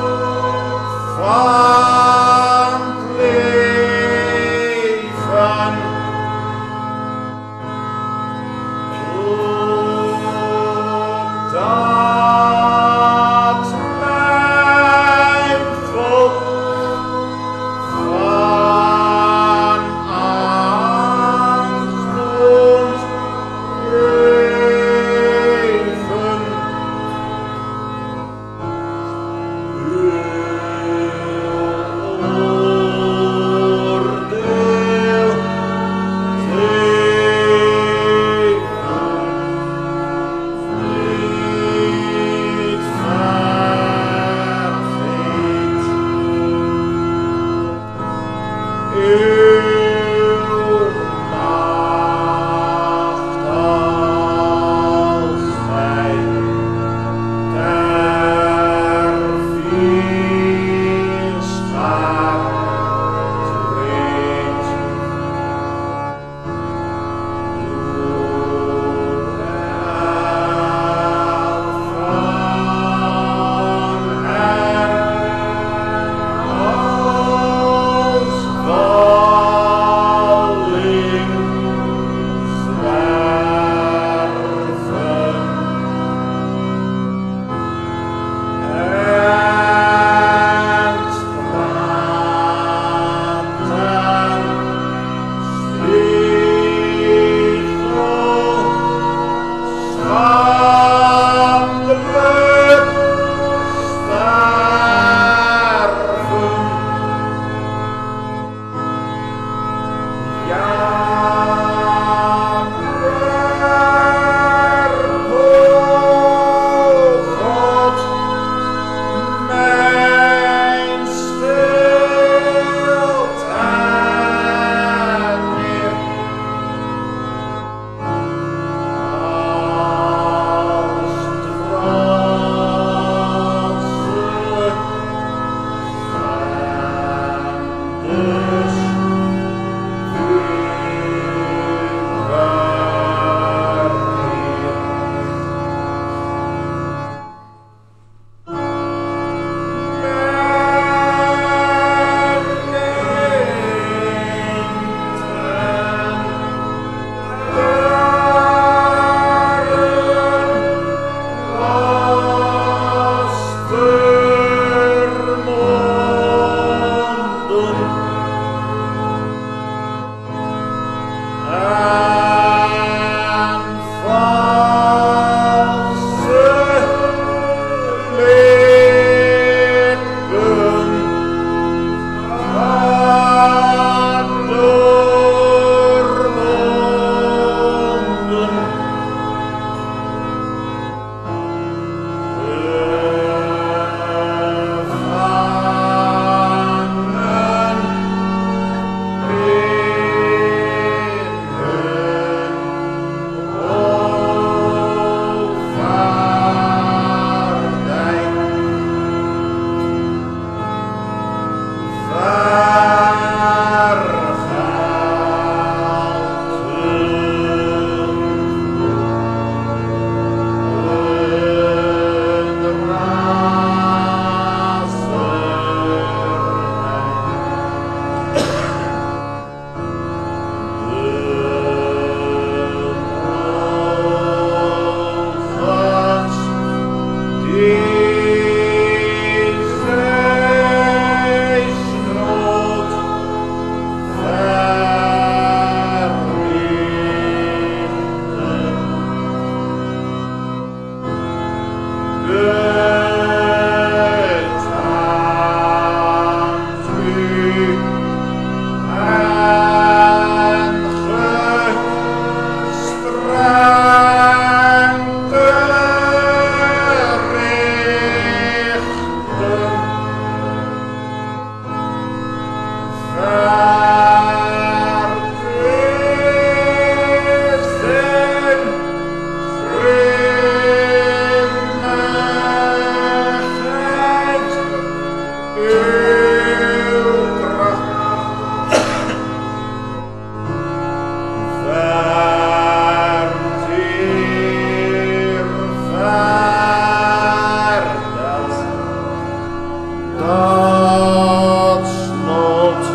staatsnood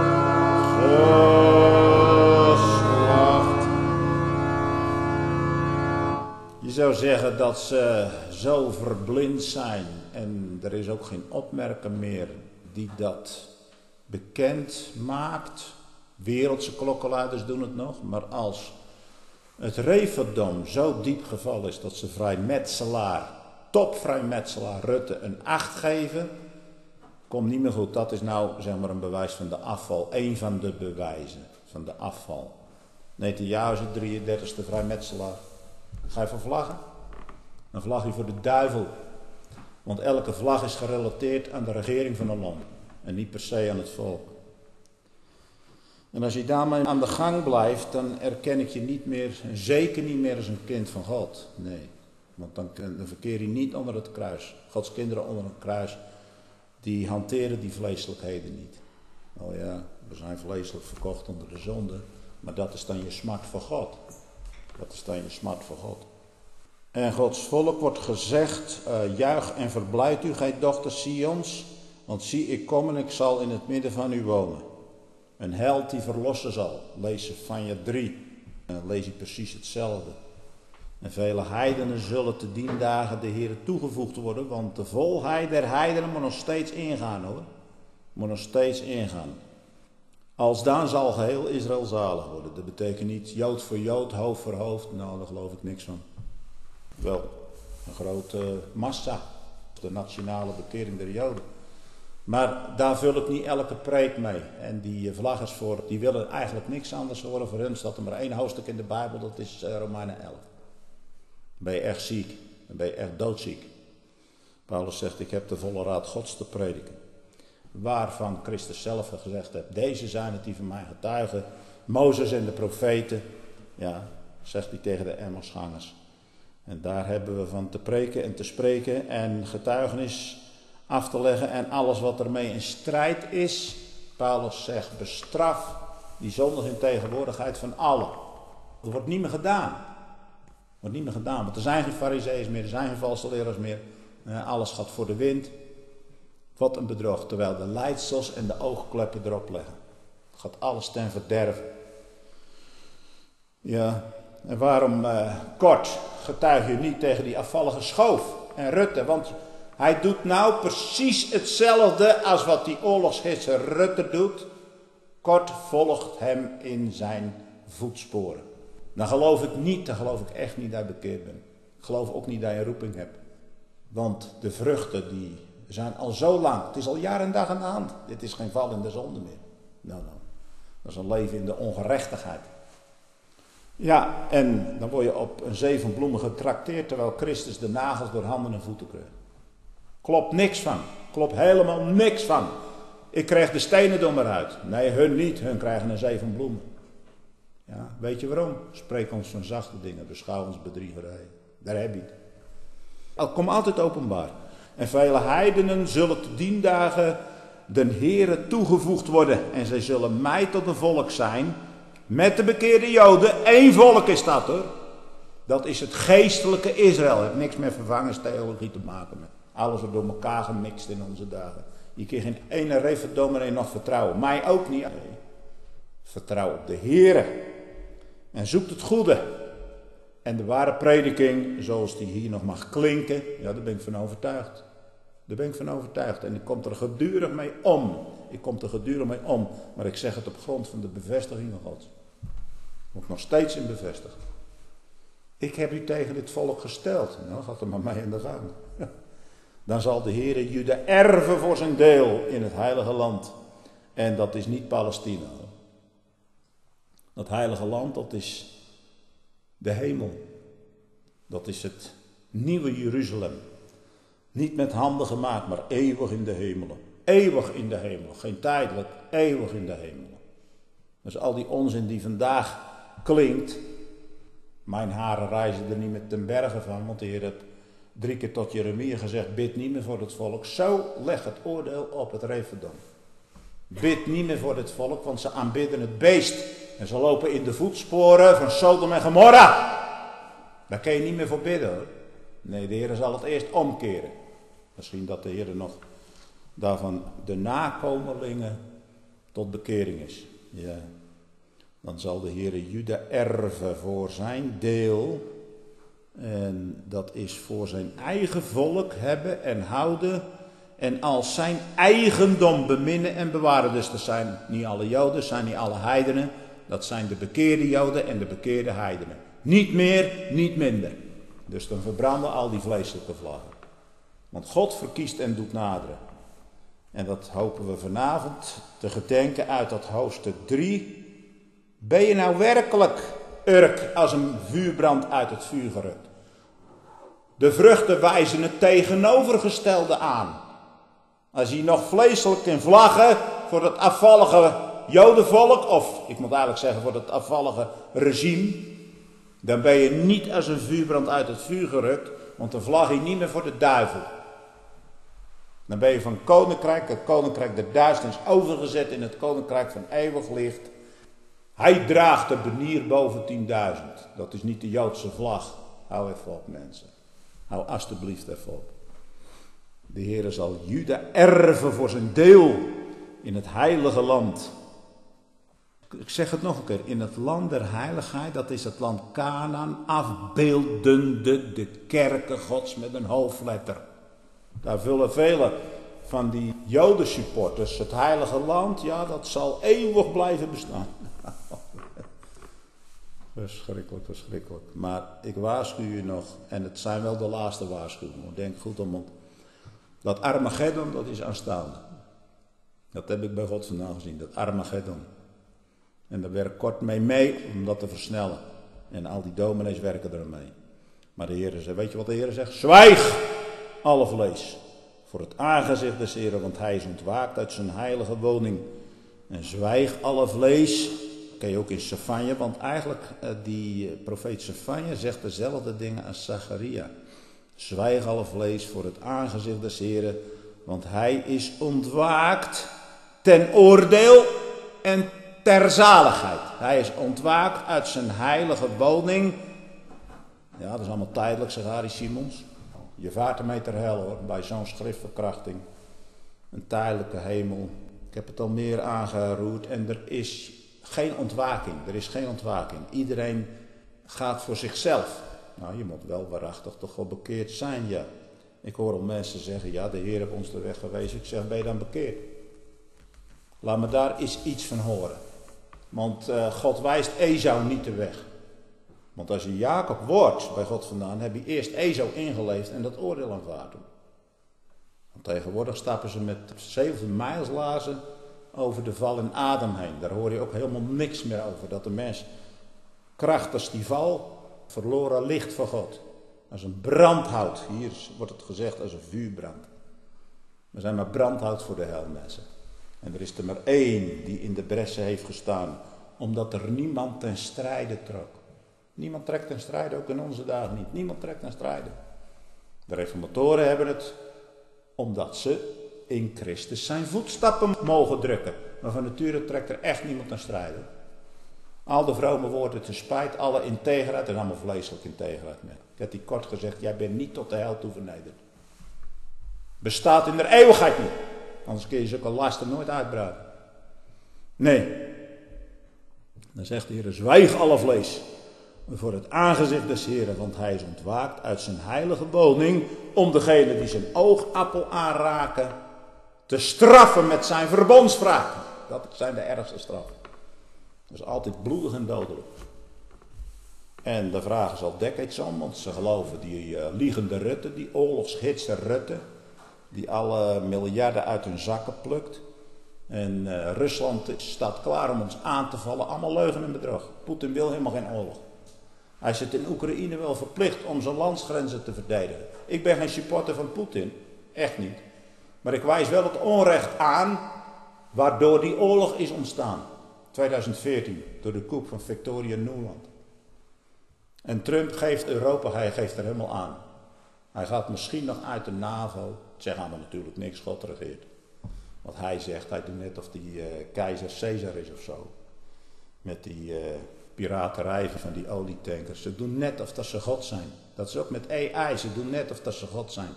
geslacht. Je zou zeggen dat ze zo verblind zijn en er is ook geen opmerker meer die dat bekend maakt. Wereldse klokkenluiders doen het nog, maar als het referendum zo diep gevallen is dat ze vrijmetselaar, topvrijmetselaar Rutte een 8 geven, komt niet meer goed. Dat is nou zeg maar een bewijs van de afval, één van de bewijzen van de afval. Netanyahu is het 33e vrijmetselaar. Ga je van vlaggen? Een vlagje voor de duivel. Want elke vlag is gerelateerd aan de regering van een land. En niet per se aan het volk. En als je daarmee aan de gang blijft, dan erken ik je niet meer, en zeker niet meer als een kind van God. Nee, want dan verkeer je niet onder het kruis. Gods kinderen onder het kruis, die hanteren die vleeselijkheden niet. Oh ja, we zijn vleeselijk verkocht onder de zonde, maar dat is dan je smart voor God. Dat is dan je smart voor God. En Gods volk wordt gezegd, juich en verblijd u, gij dochters Sions, want zie, ik kom en ik zal in het midden van u wonen. Een held die verlossen zal. Lees Sefanja 3. En dan lees je precies hetzelfde. En vele heidenen zullen te dien dagen de Heer toegevoegd worden. Want de volheid der heidenen moet nog steeds ingaan hoor. Moet nog steeds ingaan. Alsdan zal geheel Israël zalig worden. Dat betekent niet Jood voor Jood, hoofd voor hoofd. Nou, daar geloof ik niks van. Wel, een grote massa. De nationale bekering der Joden. Maar daar vul ik niet elke preek mee. En die vlaggers voor, die willen eigenlijk niks anders horen. Voor hen staat er maar 1 hoofdstuk in de Bijbel, dat is Romeinen 11. Dan ben je echt ziek. Dan ben je echt doodziek. Paulus zegt, ik heb de volle raad Gods te prediken. Waarvan Christus zelf gezegd heeft, deze zijn het die van mij getuigen. Mozes en de profeten. Ja, zegt hij tegen de Emmausgangers. En daar hebben we van te preken en te spreken en getuigenis af te leggen en alles wat ermee in strijd is. Paulus zegt, bestraf die zondig in tegenwoordigheid van allen. Dat wordt niet meer gedaan. Wordt niet meer gedaan, want er zijn geen farizeeërs meer, er zijn geen valse leraars meer. Alles gaat voor de wind. Wat een bedrog, terwijl de leidsels en de oogkleppen erop leggen. Het gaat alles ten verderven. Ja, en waarom kort getuig je niet tegen die afvallige Schoof en Rutte, want hij doet nou precies hetzelfde als wat die oorlogshitser Rutte doet. Kort volgt hem in zijn voetsporen. Dan geloof ik echt niet dat je bekeerd bent. Ik geloof ook niet dat je een roeping hebt. Want de vruchten die zijn al zo lang, het is al jaar en dag aan de hand. Dit is geen val in de zonde meer. Nou. Dat is een leven in de ongerechtigheid. Ja, en dan word je op een zee van bloemen getrakteerd, terwijl Christus de nagels door handen en voeten kreeg. Klopt niks van. Klopt helemaal niks van. Ik krijg de stenen door me uit. Nee, hun niet. Hun krijgen een zee van bloemen. Ja, weet je waarom? Spreek ons van zachte dingen. Beschouw ons bedriegerij. Daar heb je het. Het komt altijd openbaar. En vele heidenen zullen te dien dagen den Heere toegevoegd worden. En zij zullen mij tot een volk zijn. Met de bekeerde Joden. Eén volk is dat hoor. Dat is het geestelijke Israël. Het heeft niks met vervangerstheologie te maken. Met alles wordt door elkaar gemixt in onze dagen. Je kunt geen ene reverdominee nog vertrouwen. Mij ook niet. Nee. Vertrouw op de Heere. En zoekt het goede. En de ware prediking, zoals die hier nog mag klinken. Ja, daar ben ik van overtuigd. Daar ben ik van overtuigd. En ik kom er gedurig mee om. Maar ik zeg het op grond van de bevestiging van God. Moet ik nog steeds in bevestigen. Ik heb u tegen dit volk gesteld. Nou, gaat er maar mee in de gang. Ja. Dan zal de Heere Juda erven voor zijn deel in het heilige land. En dat is niet Palestina. Dat heilige land, dat is de hemel. Dat is het nieuwe Jeruzalem. Niet met handen gemaakt, maar eeuwig in de hemelen. Eeuwig in de hemel. Geen tijdelijk, eeuwig in de hemelen. Dus al die onzin die vandaag klinkt. Mijn haren rijzen er niet met ten berge van, want de Heer heeft 3 keer tot Jeremia gezegd, bid niet meer voor het volk. Zo leg het oordeel op het referendum. Bid niet meer voor dit volk, want ze aanbidden het beest. En ze lopen in de voetsporen van Sodom en Gomorra. Daar kun je niet meer voor bidden hoor. Nee, de Heer zal het eerst omkeren. Misschien dat de Heer nog daarvan de nakomelingen tot bekering is. Ja. Dan zal de Heere Juda erven voor zijn deel. En dat is voor zijn eigen volk hebben en houden. En als zijn eigendom beminnen en bewaren. Dus dat zijn niet alle Joden, dat zijn niet alle heidenen. Dat zijn de bekeerde Joden en de bekeerde heidenen. Niet meer, niet minder. Dus dan verbranden al die vleeselijke vlaggen. Want God verkiest en doet naderen. En dat hopen we vanavond te gedenken uit dat hoofdstuk 3. Ben je nou werkelijk, Urk, als een vuurbrand uit het vuur gerukt? De vruchten wijzen het tegenovergestelde aan. Als je nog vleeselijk in vlaggen voor het afvallige Jodenvolk, of ik moet eigenlijk zeggen voor het afvallige regime, dan ben je niet als een vuurbrand uit het vuur gerukt, want dan vlag je niet meer voor de duivel. Dan ben je van het koninkrijk der duisternis overgezet in het koninkrijk van eeuwig licht. Hij draagt de banier boven 10.000. Dat is niet de Joodse vlag. Hou even op, mensen. Hou alstublieft even op. De Heere zal Juda erven voor zijn deel in het heilige land. Ik zeg het nog een keer. In het land der heiligheid, dat is het land Kanaan, afbeeldende de kerken Gods met een hoofdletter. Daar vullen vele van die Jodensupporters het heilige land, ja, dat zal eeuwig blijven bestaan. Verschrikkelijk, verschrikkelijk. Maar ik waarschuw u nog, en het zijn wel de laatste waarschuwingen, denk goed om op. Dat Armageddon, dat is aanstaande. Dat heb ik bij God vandaan gezien, dat Armageddon. En daar werk kort mee om dat te versnellen. En al die dominees werken er mee. Maar de Heer zegt, weet je wat de Heer zegt? Zwijg, alle vlees, voor het aangezicht des Heeren, want hij is ontwaakt uit zijn heilige woning. En zwijg alle vlees, ken je ook in Sefanja, want eigenlijk die profeet Sefanja zegt dezelfde dingen als Zacharia. Zwijg alle vlees voor het aangezicht des Heeren, want hij is ontwaakt ten oordeel en ter zaligheid. Hij is ontwaakt uit zijn heilige woning. Ja, dat is allemaal tijdelijk, zegt Harry Simons. Je vaart ermee ter hel hoor, bij zo'n schriftverkrachting. Een tijdelijke hemel. Ik heb het al meer aangeroerd en er is geen ontwaking. Er is geen ontwaking. Iedereen gaat voor zichzelf. Nou, je moet wel waarachtig toch wel bekeerd zijn, ja. Ik hoor al mensen zeggen, ja, de Heer heeft ons de weg gewezen. Ik zeg, ben je dan bekeerd? Laat me daar eens iets van horen. Want God wijst Esau niet de weg. Want als je Jacob wordt bij God vandaan, heb je eerst Esau ingeleefd en dat oordeel aanvaard. Want tegenwoordig stappen ze met 7 mijlslaarzen over de val in Adam heen. Daar hoor je ook helemaal niks meer over. Dat de mens krachtens die val verloren ligt voor God. Als een brandhout. Hier wordt het gezegd als een vuurbrand. We zijn maar brandhout voor de hel, mensen. En er is er maar één die in de bressen heeft gestaan. Omdat er niemand ten strijde trok. Niemand trekt ten strijde, ook in onze dagen niet. Niemand trekt ten strijde. De reformatoren hebben het omdat ze in Christus zijn voetstappen mogen drukken. Maar van nature trekt er echt niemand ten strijde. Al de vrome woorden te spijt, alle integerheid en allemaal vleeselijk integerheid. Ik heb die kort gezegd, jij bent niet tot de hel toe vernederd. Bestaat in de eeuwigheid niet. Anders kun je zulke lasten nooit uitbreiden. Nee. Dan zegt de Heer, zwijg alle vlees voor het aangezicht des Heeren, want hij is ontwaakt uit zijn heilige woning om degene die zijn oogappel aanraken te straffen met zijn verbondswraak. Dat zijn de ergste straffen. Dat is altijd bloedig en dodelijk. En de vraag is al decades om, want ze geloven die liegende Rutte, die oorlogshitste Rutte, die alle miljarden uit hun zakken plukt. En Rusland staat klaar om ons aan te vallen, allemaal leugen en bedrog. Poetin wil helemaal geen oorlog. Hij zit in Oekraïne wel verplicht om zijn landsgrenzen te verdedigen. Ik ben geen supporter van Poetin, echt niet. Maar ik wijs wel het onrecht aan waardoor die oorlog is ontstaan. 2014, door de coup van Victoria Nuland. En Trump geeft Europa, hij geeft er helemaal aan. Hij gaat misschien nog uit de NAVO. Zeggen we natuurlijk niks, God regeert. Wat hij zegt, hij doet net of die keizer Caesar is of zo. Met die piraterij van die olietankers. Ze doen net of dat ze God zijn. Dat is ook met AI, ze doen net of dat ze God zijn.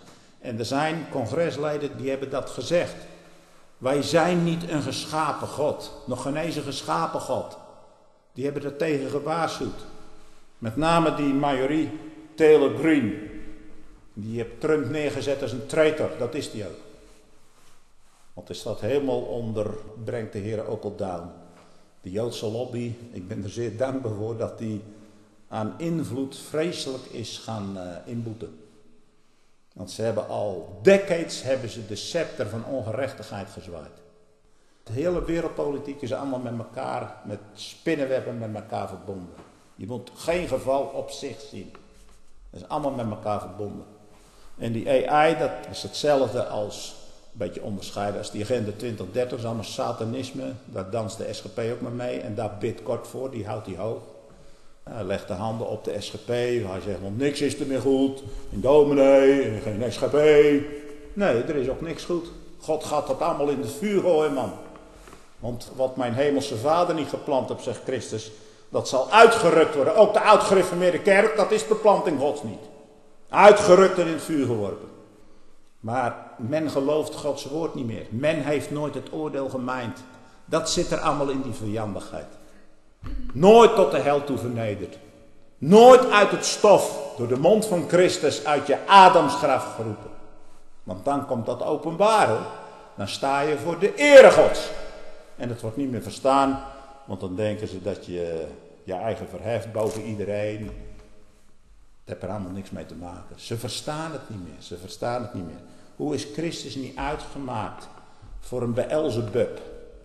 En er zijn congresleden die hebben dat gezegd. Wij zijn niet een geschapen God. Nog geen eens een geschapen God. Die hebben er tegen gewaarschuwd. Met name die Marjorie Taylor Greene. Die heeft Trump neergezet als een traitor. Dat is die ook. Want is dat helemaal onder, brengt de Heer ook al down. De Joodse lobby, ik ben er zeer dankbaar voor dat die aan invloed vreselijk is gaan inboeten. Want ze hebben al decades de scepter van ongerechtigheid gezwaaid. De hele wereldpolitiek is allemaal met elkaar, met spinnenwebben met elkaar verbonden. Je moet geen geval op zich zien. Dat is allemaal met elkaar verbonden. En die AI, dat is hetzelfde als, een beetje onderscheiden als die agenda 2030, dat is allemaal satanisme. Daar danst de SGP ook maar mee en daar bidt Kort voor, die houdt die hoog. Hij legt de handen op de SGP, hij zegt, want niks is er meer goed, in dominee, geen SGP. Nee, er is ook niks goed. God gaat dat allemaal in het vuur gooien, man. Want wat mijn hemelse vader niet geplant heeft, zegt Christus, dat zal uitgerukt worden. Ook de oud-gereformeerde kerk, dat is beplanting Gods niet. Uitgerukt en in het vuur geworpen. Maar men gelooft Gods woord niet meer. Men heeft nooit het oordeel gemijnd. Dat zit er allemaal in die vijandigheid. Nooit tot de hel toe vernederd. Nooit uit het stof door de mond van Christus uit je Adamsgraf geroepen. Want dan komt dat openbaar hoor. Dan sta je voor de ere Gods. En het wordt niet meer verstaan. Want dan denken ze dat je je eigen verheft boven iedereen. Het heeft er allemaal niks mee te maken. Ze verstaan het niet meer. Ze verstaan het niet meer. Hoe is Christus niet uitgemaakt voor een Beelzebub?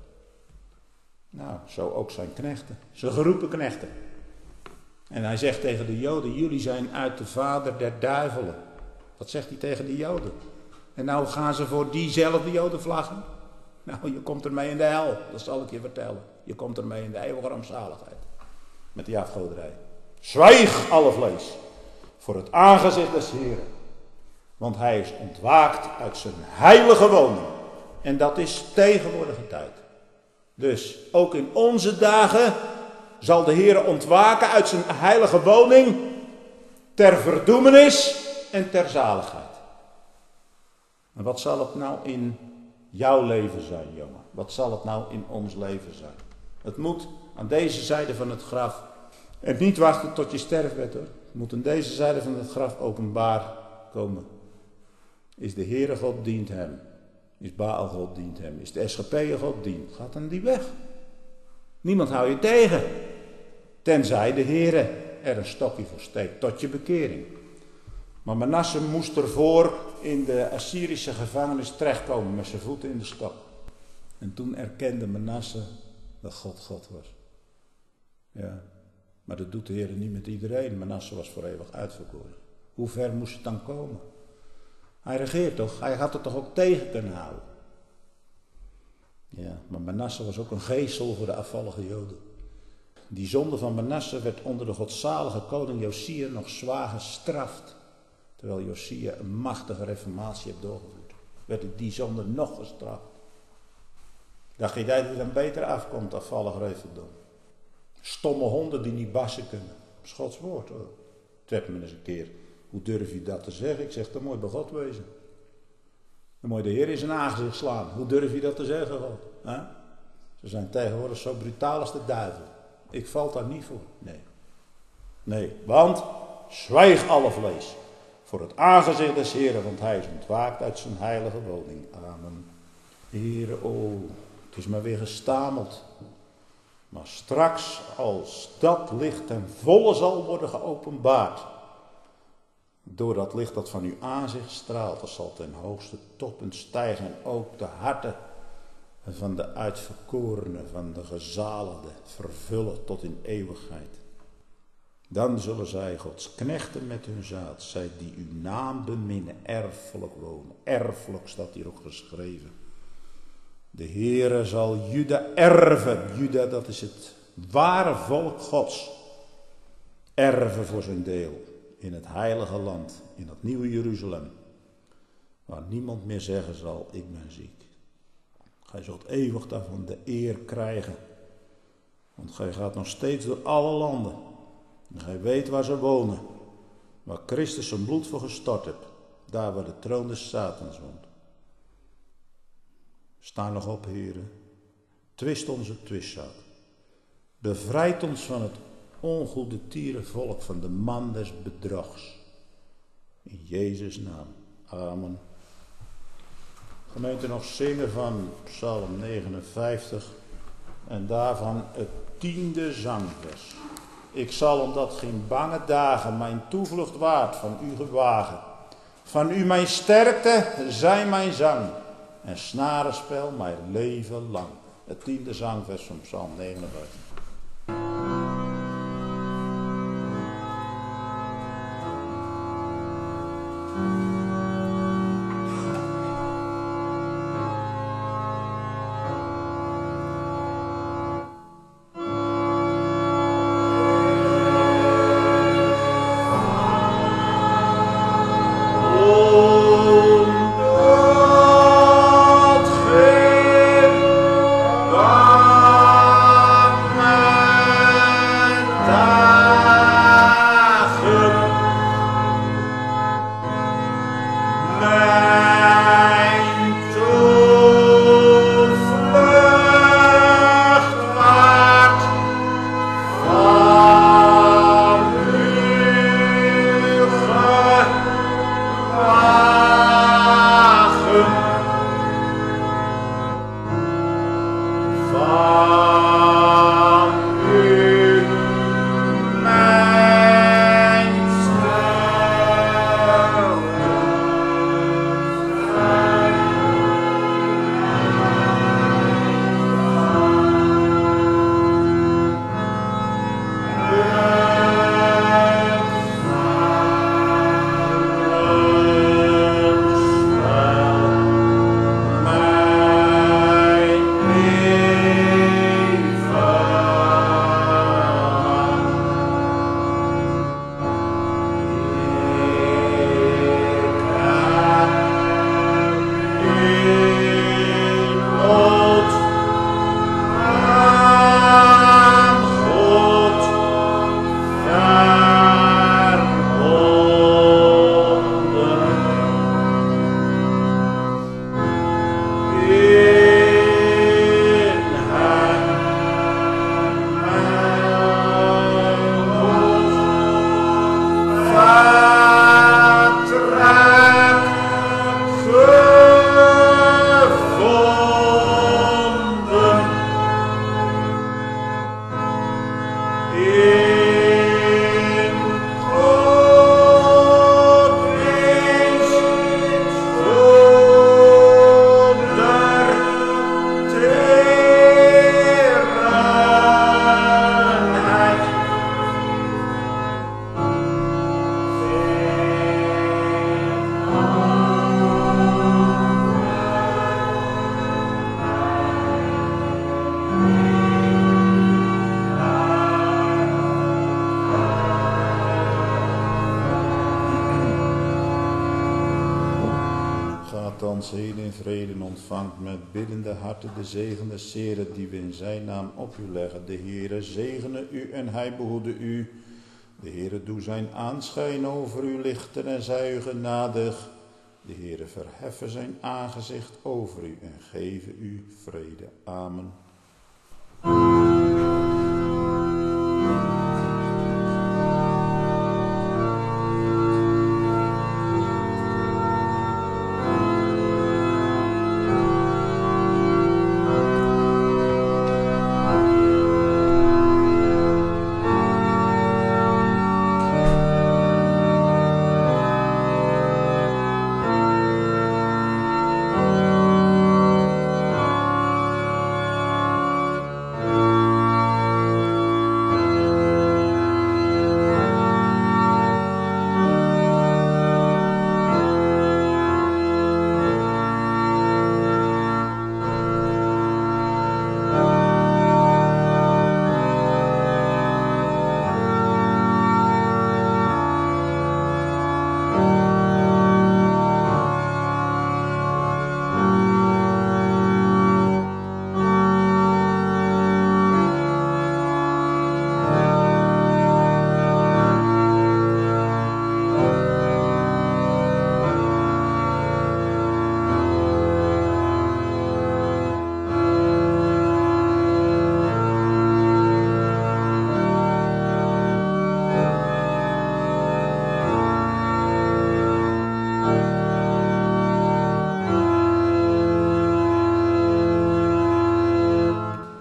Nou, zo ook zijn knechten. Zijn geroepen knechten. En hij zegt tegen de Joden, jullie zijn uit de vader der duivelen. Wat zegt hij tegen de Joden? En nou gaan ze voor diezelfde Joden vlaggen? Nou, je komt ermee in de hel. Dat zal ik je vertellen. Je komt ermee in de eeuwige rampzaligheid. Met die afgoderij. Zwijg alle vlees. Voor het aangezicht des Heren. Want hij is ontwaakt uit zijn heilige woning. En dat is tegenwoordige tijd. Dus ook in onze dagen zal de Heer ontwaken uit zijn heilige woning. Ter verdoemenis en ter zaligheid. En wat zal het nou in jouw leven zijn, jongen? Wat zal het nou in ons leven zijn? Het moet aan deze zijde van het graf. En niet wachten tot je sterfbed hoor. Het moet aan deze zijde van het graf openbaar komen. Is de Heere God dient hem. Is Baal God dient hem. Is de SGP God dient. Gaat dan die weg. Niemand houdt je tegen. Tenzij de Heere er een stokje voor steekt. Tot je bekering. Maar Manasse moest ervoor in de Assyrische gevangenis terechtkomen. Met zijn voeten in de stok. En toen erkende Manasse dat God God was. Ja. Maar dat doet de Heer niet met iedereen. Manasse was voor eeuwig uitverkoren. Hoe ver moest het dan komen? Hij regeert toch? Hij had het toch ook tegen kunnen houden? Ja, maar Manasse was ook een geesel voor de afvallige Joden. Die zonde van Manasse werd onder de godzalige koning Josia nog zwaar gestraft. Terwijl Josia een machtige reformatie heeft doorgevoerd. Werd die zonde nog gestraft. Dacht je dat hij dan beter afkomt, afvallig reveldom? Stomme honden die niet bassen kunnen. Dat is Gods woord hoor. Het werd me eens een keer. Hoe durf je dat te zeggen? Ik zeg, dan moet je bij God wezen. Dan moet je de Heer in zijn aangezicht slaan. Hoe durf je dat te zeggen, God? He? Ze zijn tegenwoordig zo brutaal als de duivel. Ik val daar niet voor. Nee, want zwijg alle vlees. Voor het aangezicht des Heren, want hij is ontwaakt uit zijn heilige woning. Amen. Heere, het is maar weer gestameld. Maar straks, als dat licht ten volle zal worden geopenbaard, door dat licht dat van uw aanzicht straalt, dat zal ten hoogste toppen stijgen en ook de harten van de uitverkorenen, van de gezaligden, vervullen tot in eeuwigheid. Dan zullen zij Gods knechten met hun zaad, zij die uw naam beminnen, erfelijk wonen. Erfelijk staat hier ook geschreven. De Heere zal Juda erven. Juda, dat is het ware volk Gods. Erven voor zijn deel. In het heilige land. In het nieuwe Jeruzalem. Waar niemand meer zeggen zal, ik ben ziek. Gij zult eeuwig daarvan de eer krijgen. Want gij gaat nog steeds door alle landen. En gij weet waar ze wonen. Waar Christus zijn bloed voor gestort hebt. daar waar de troon des Satans woont. Sta nog op, heren. Twist onze twistzaak. Bevrijd ons van het ongoede tierenvolk, van de man des bedrogs. In Jezus' naam. Amen. Gemeente, nog zingen van Psalm 59 en daarvan het 10e zangvers. Ik zal, omdat geen bange dagen mijn toevlucht waard van u gewagen. Van u mijn sterkte zijn mijn zang en snarenspel mijn leven lang. Het 10e zangvers van Psalm 59. Heen in vrede en ontvangt met biddende harten de zegen des Heeren die we in zijn naam op u leggen. De Heere zegene u en hij behoede u. De Heere doe zijn aanschijn over u lichten en zij u genadig. De Heere verheffen zijn aangezicht over u en geven u vrede. Amen.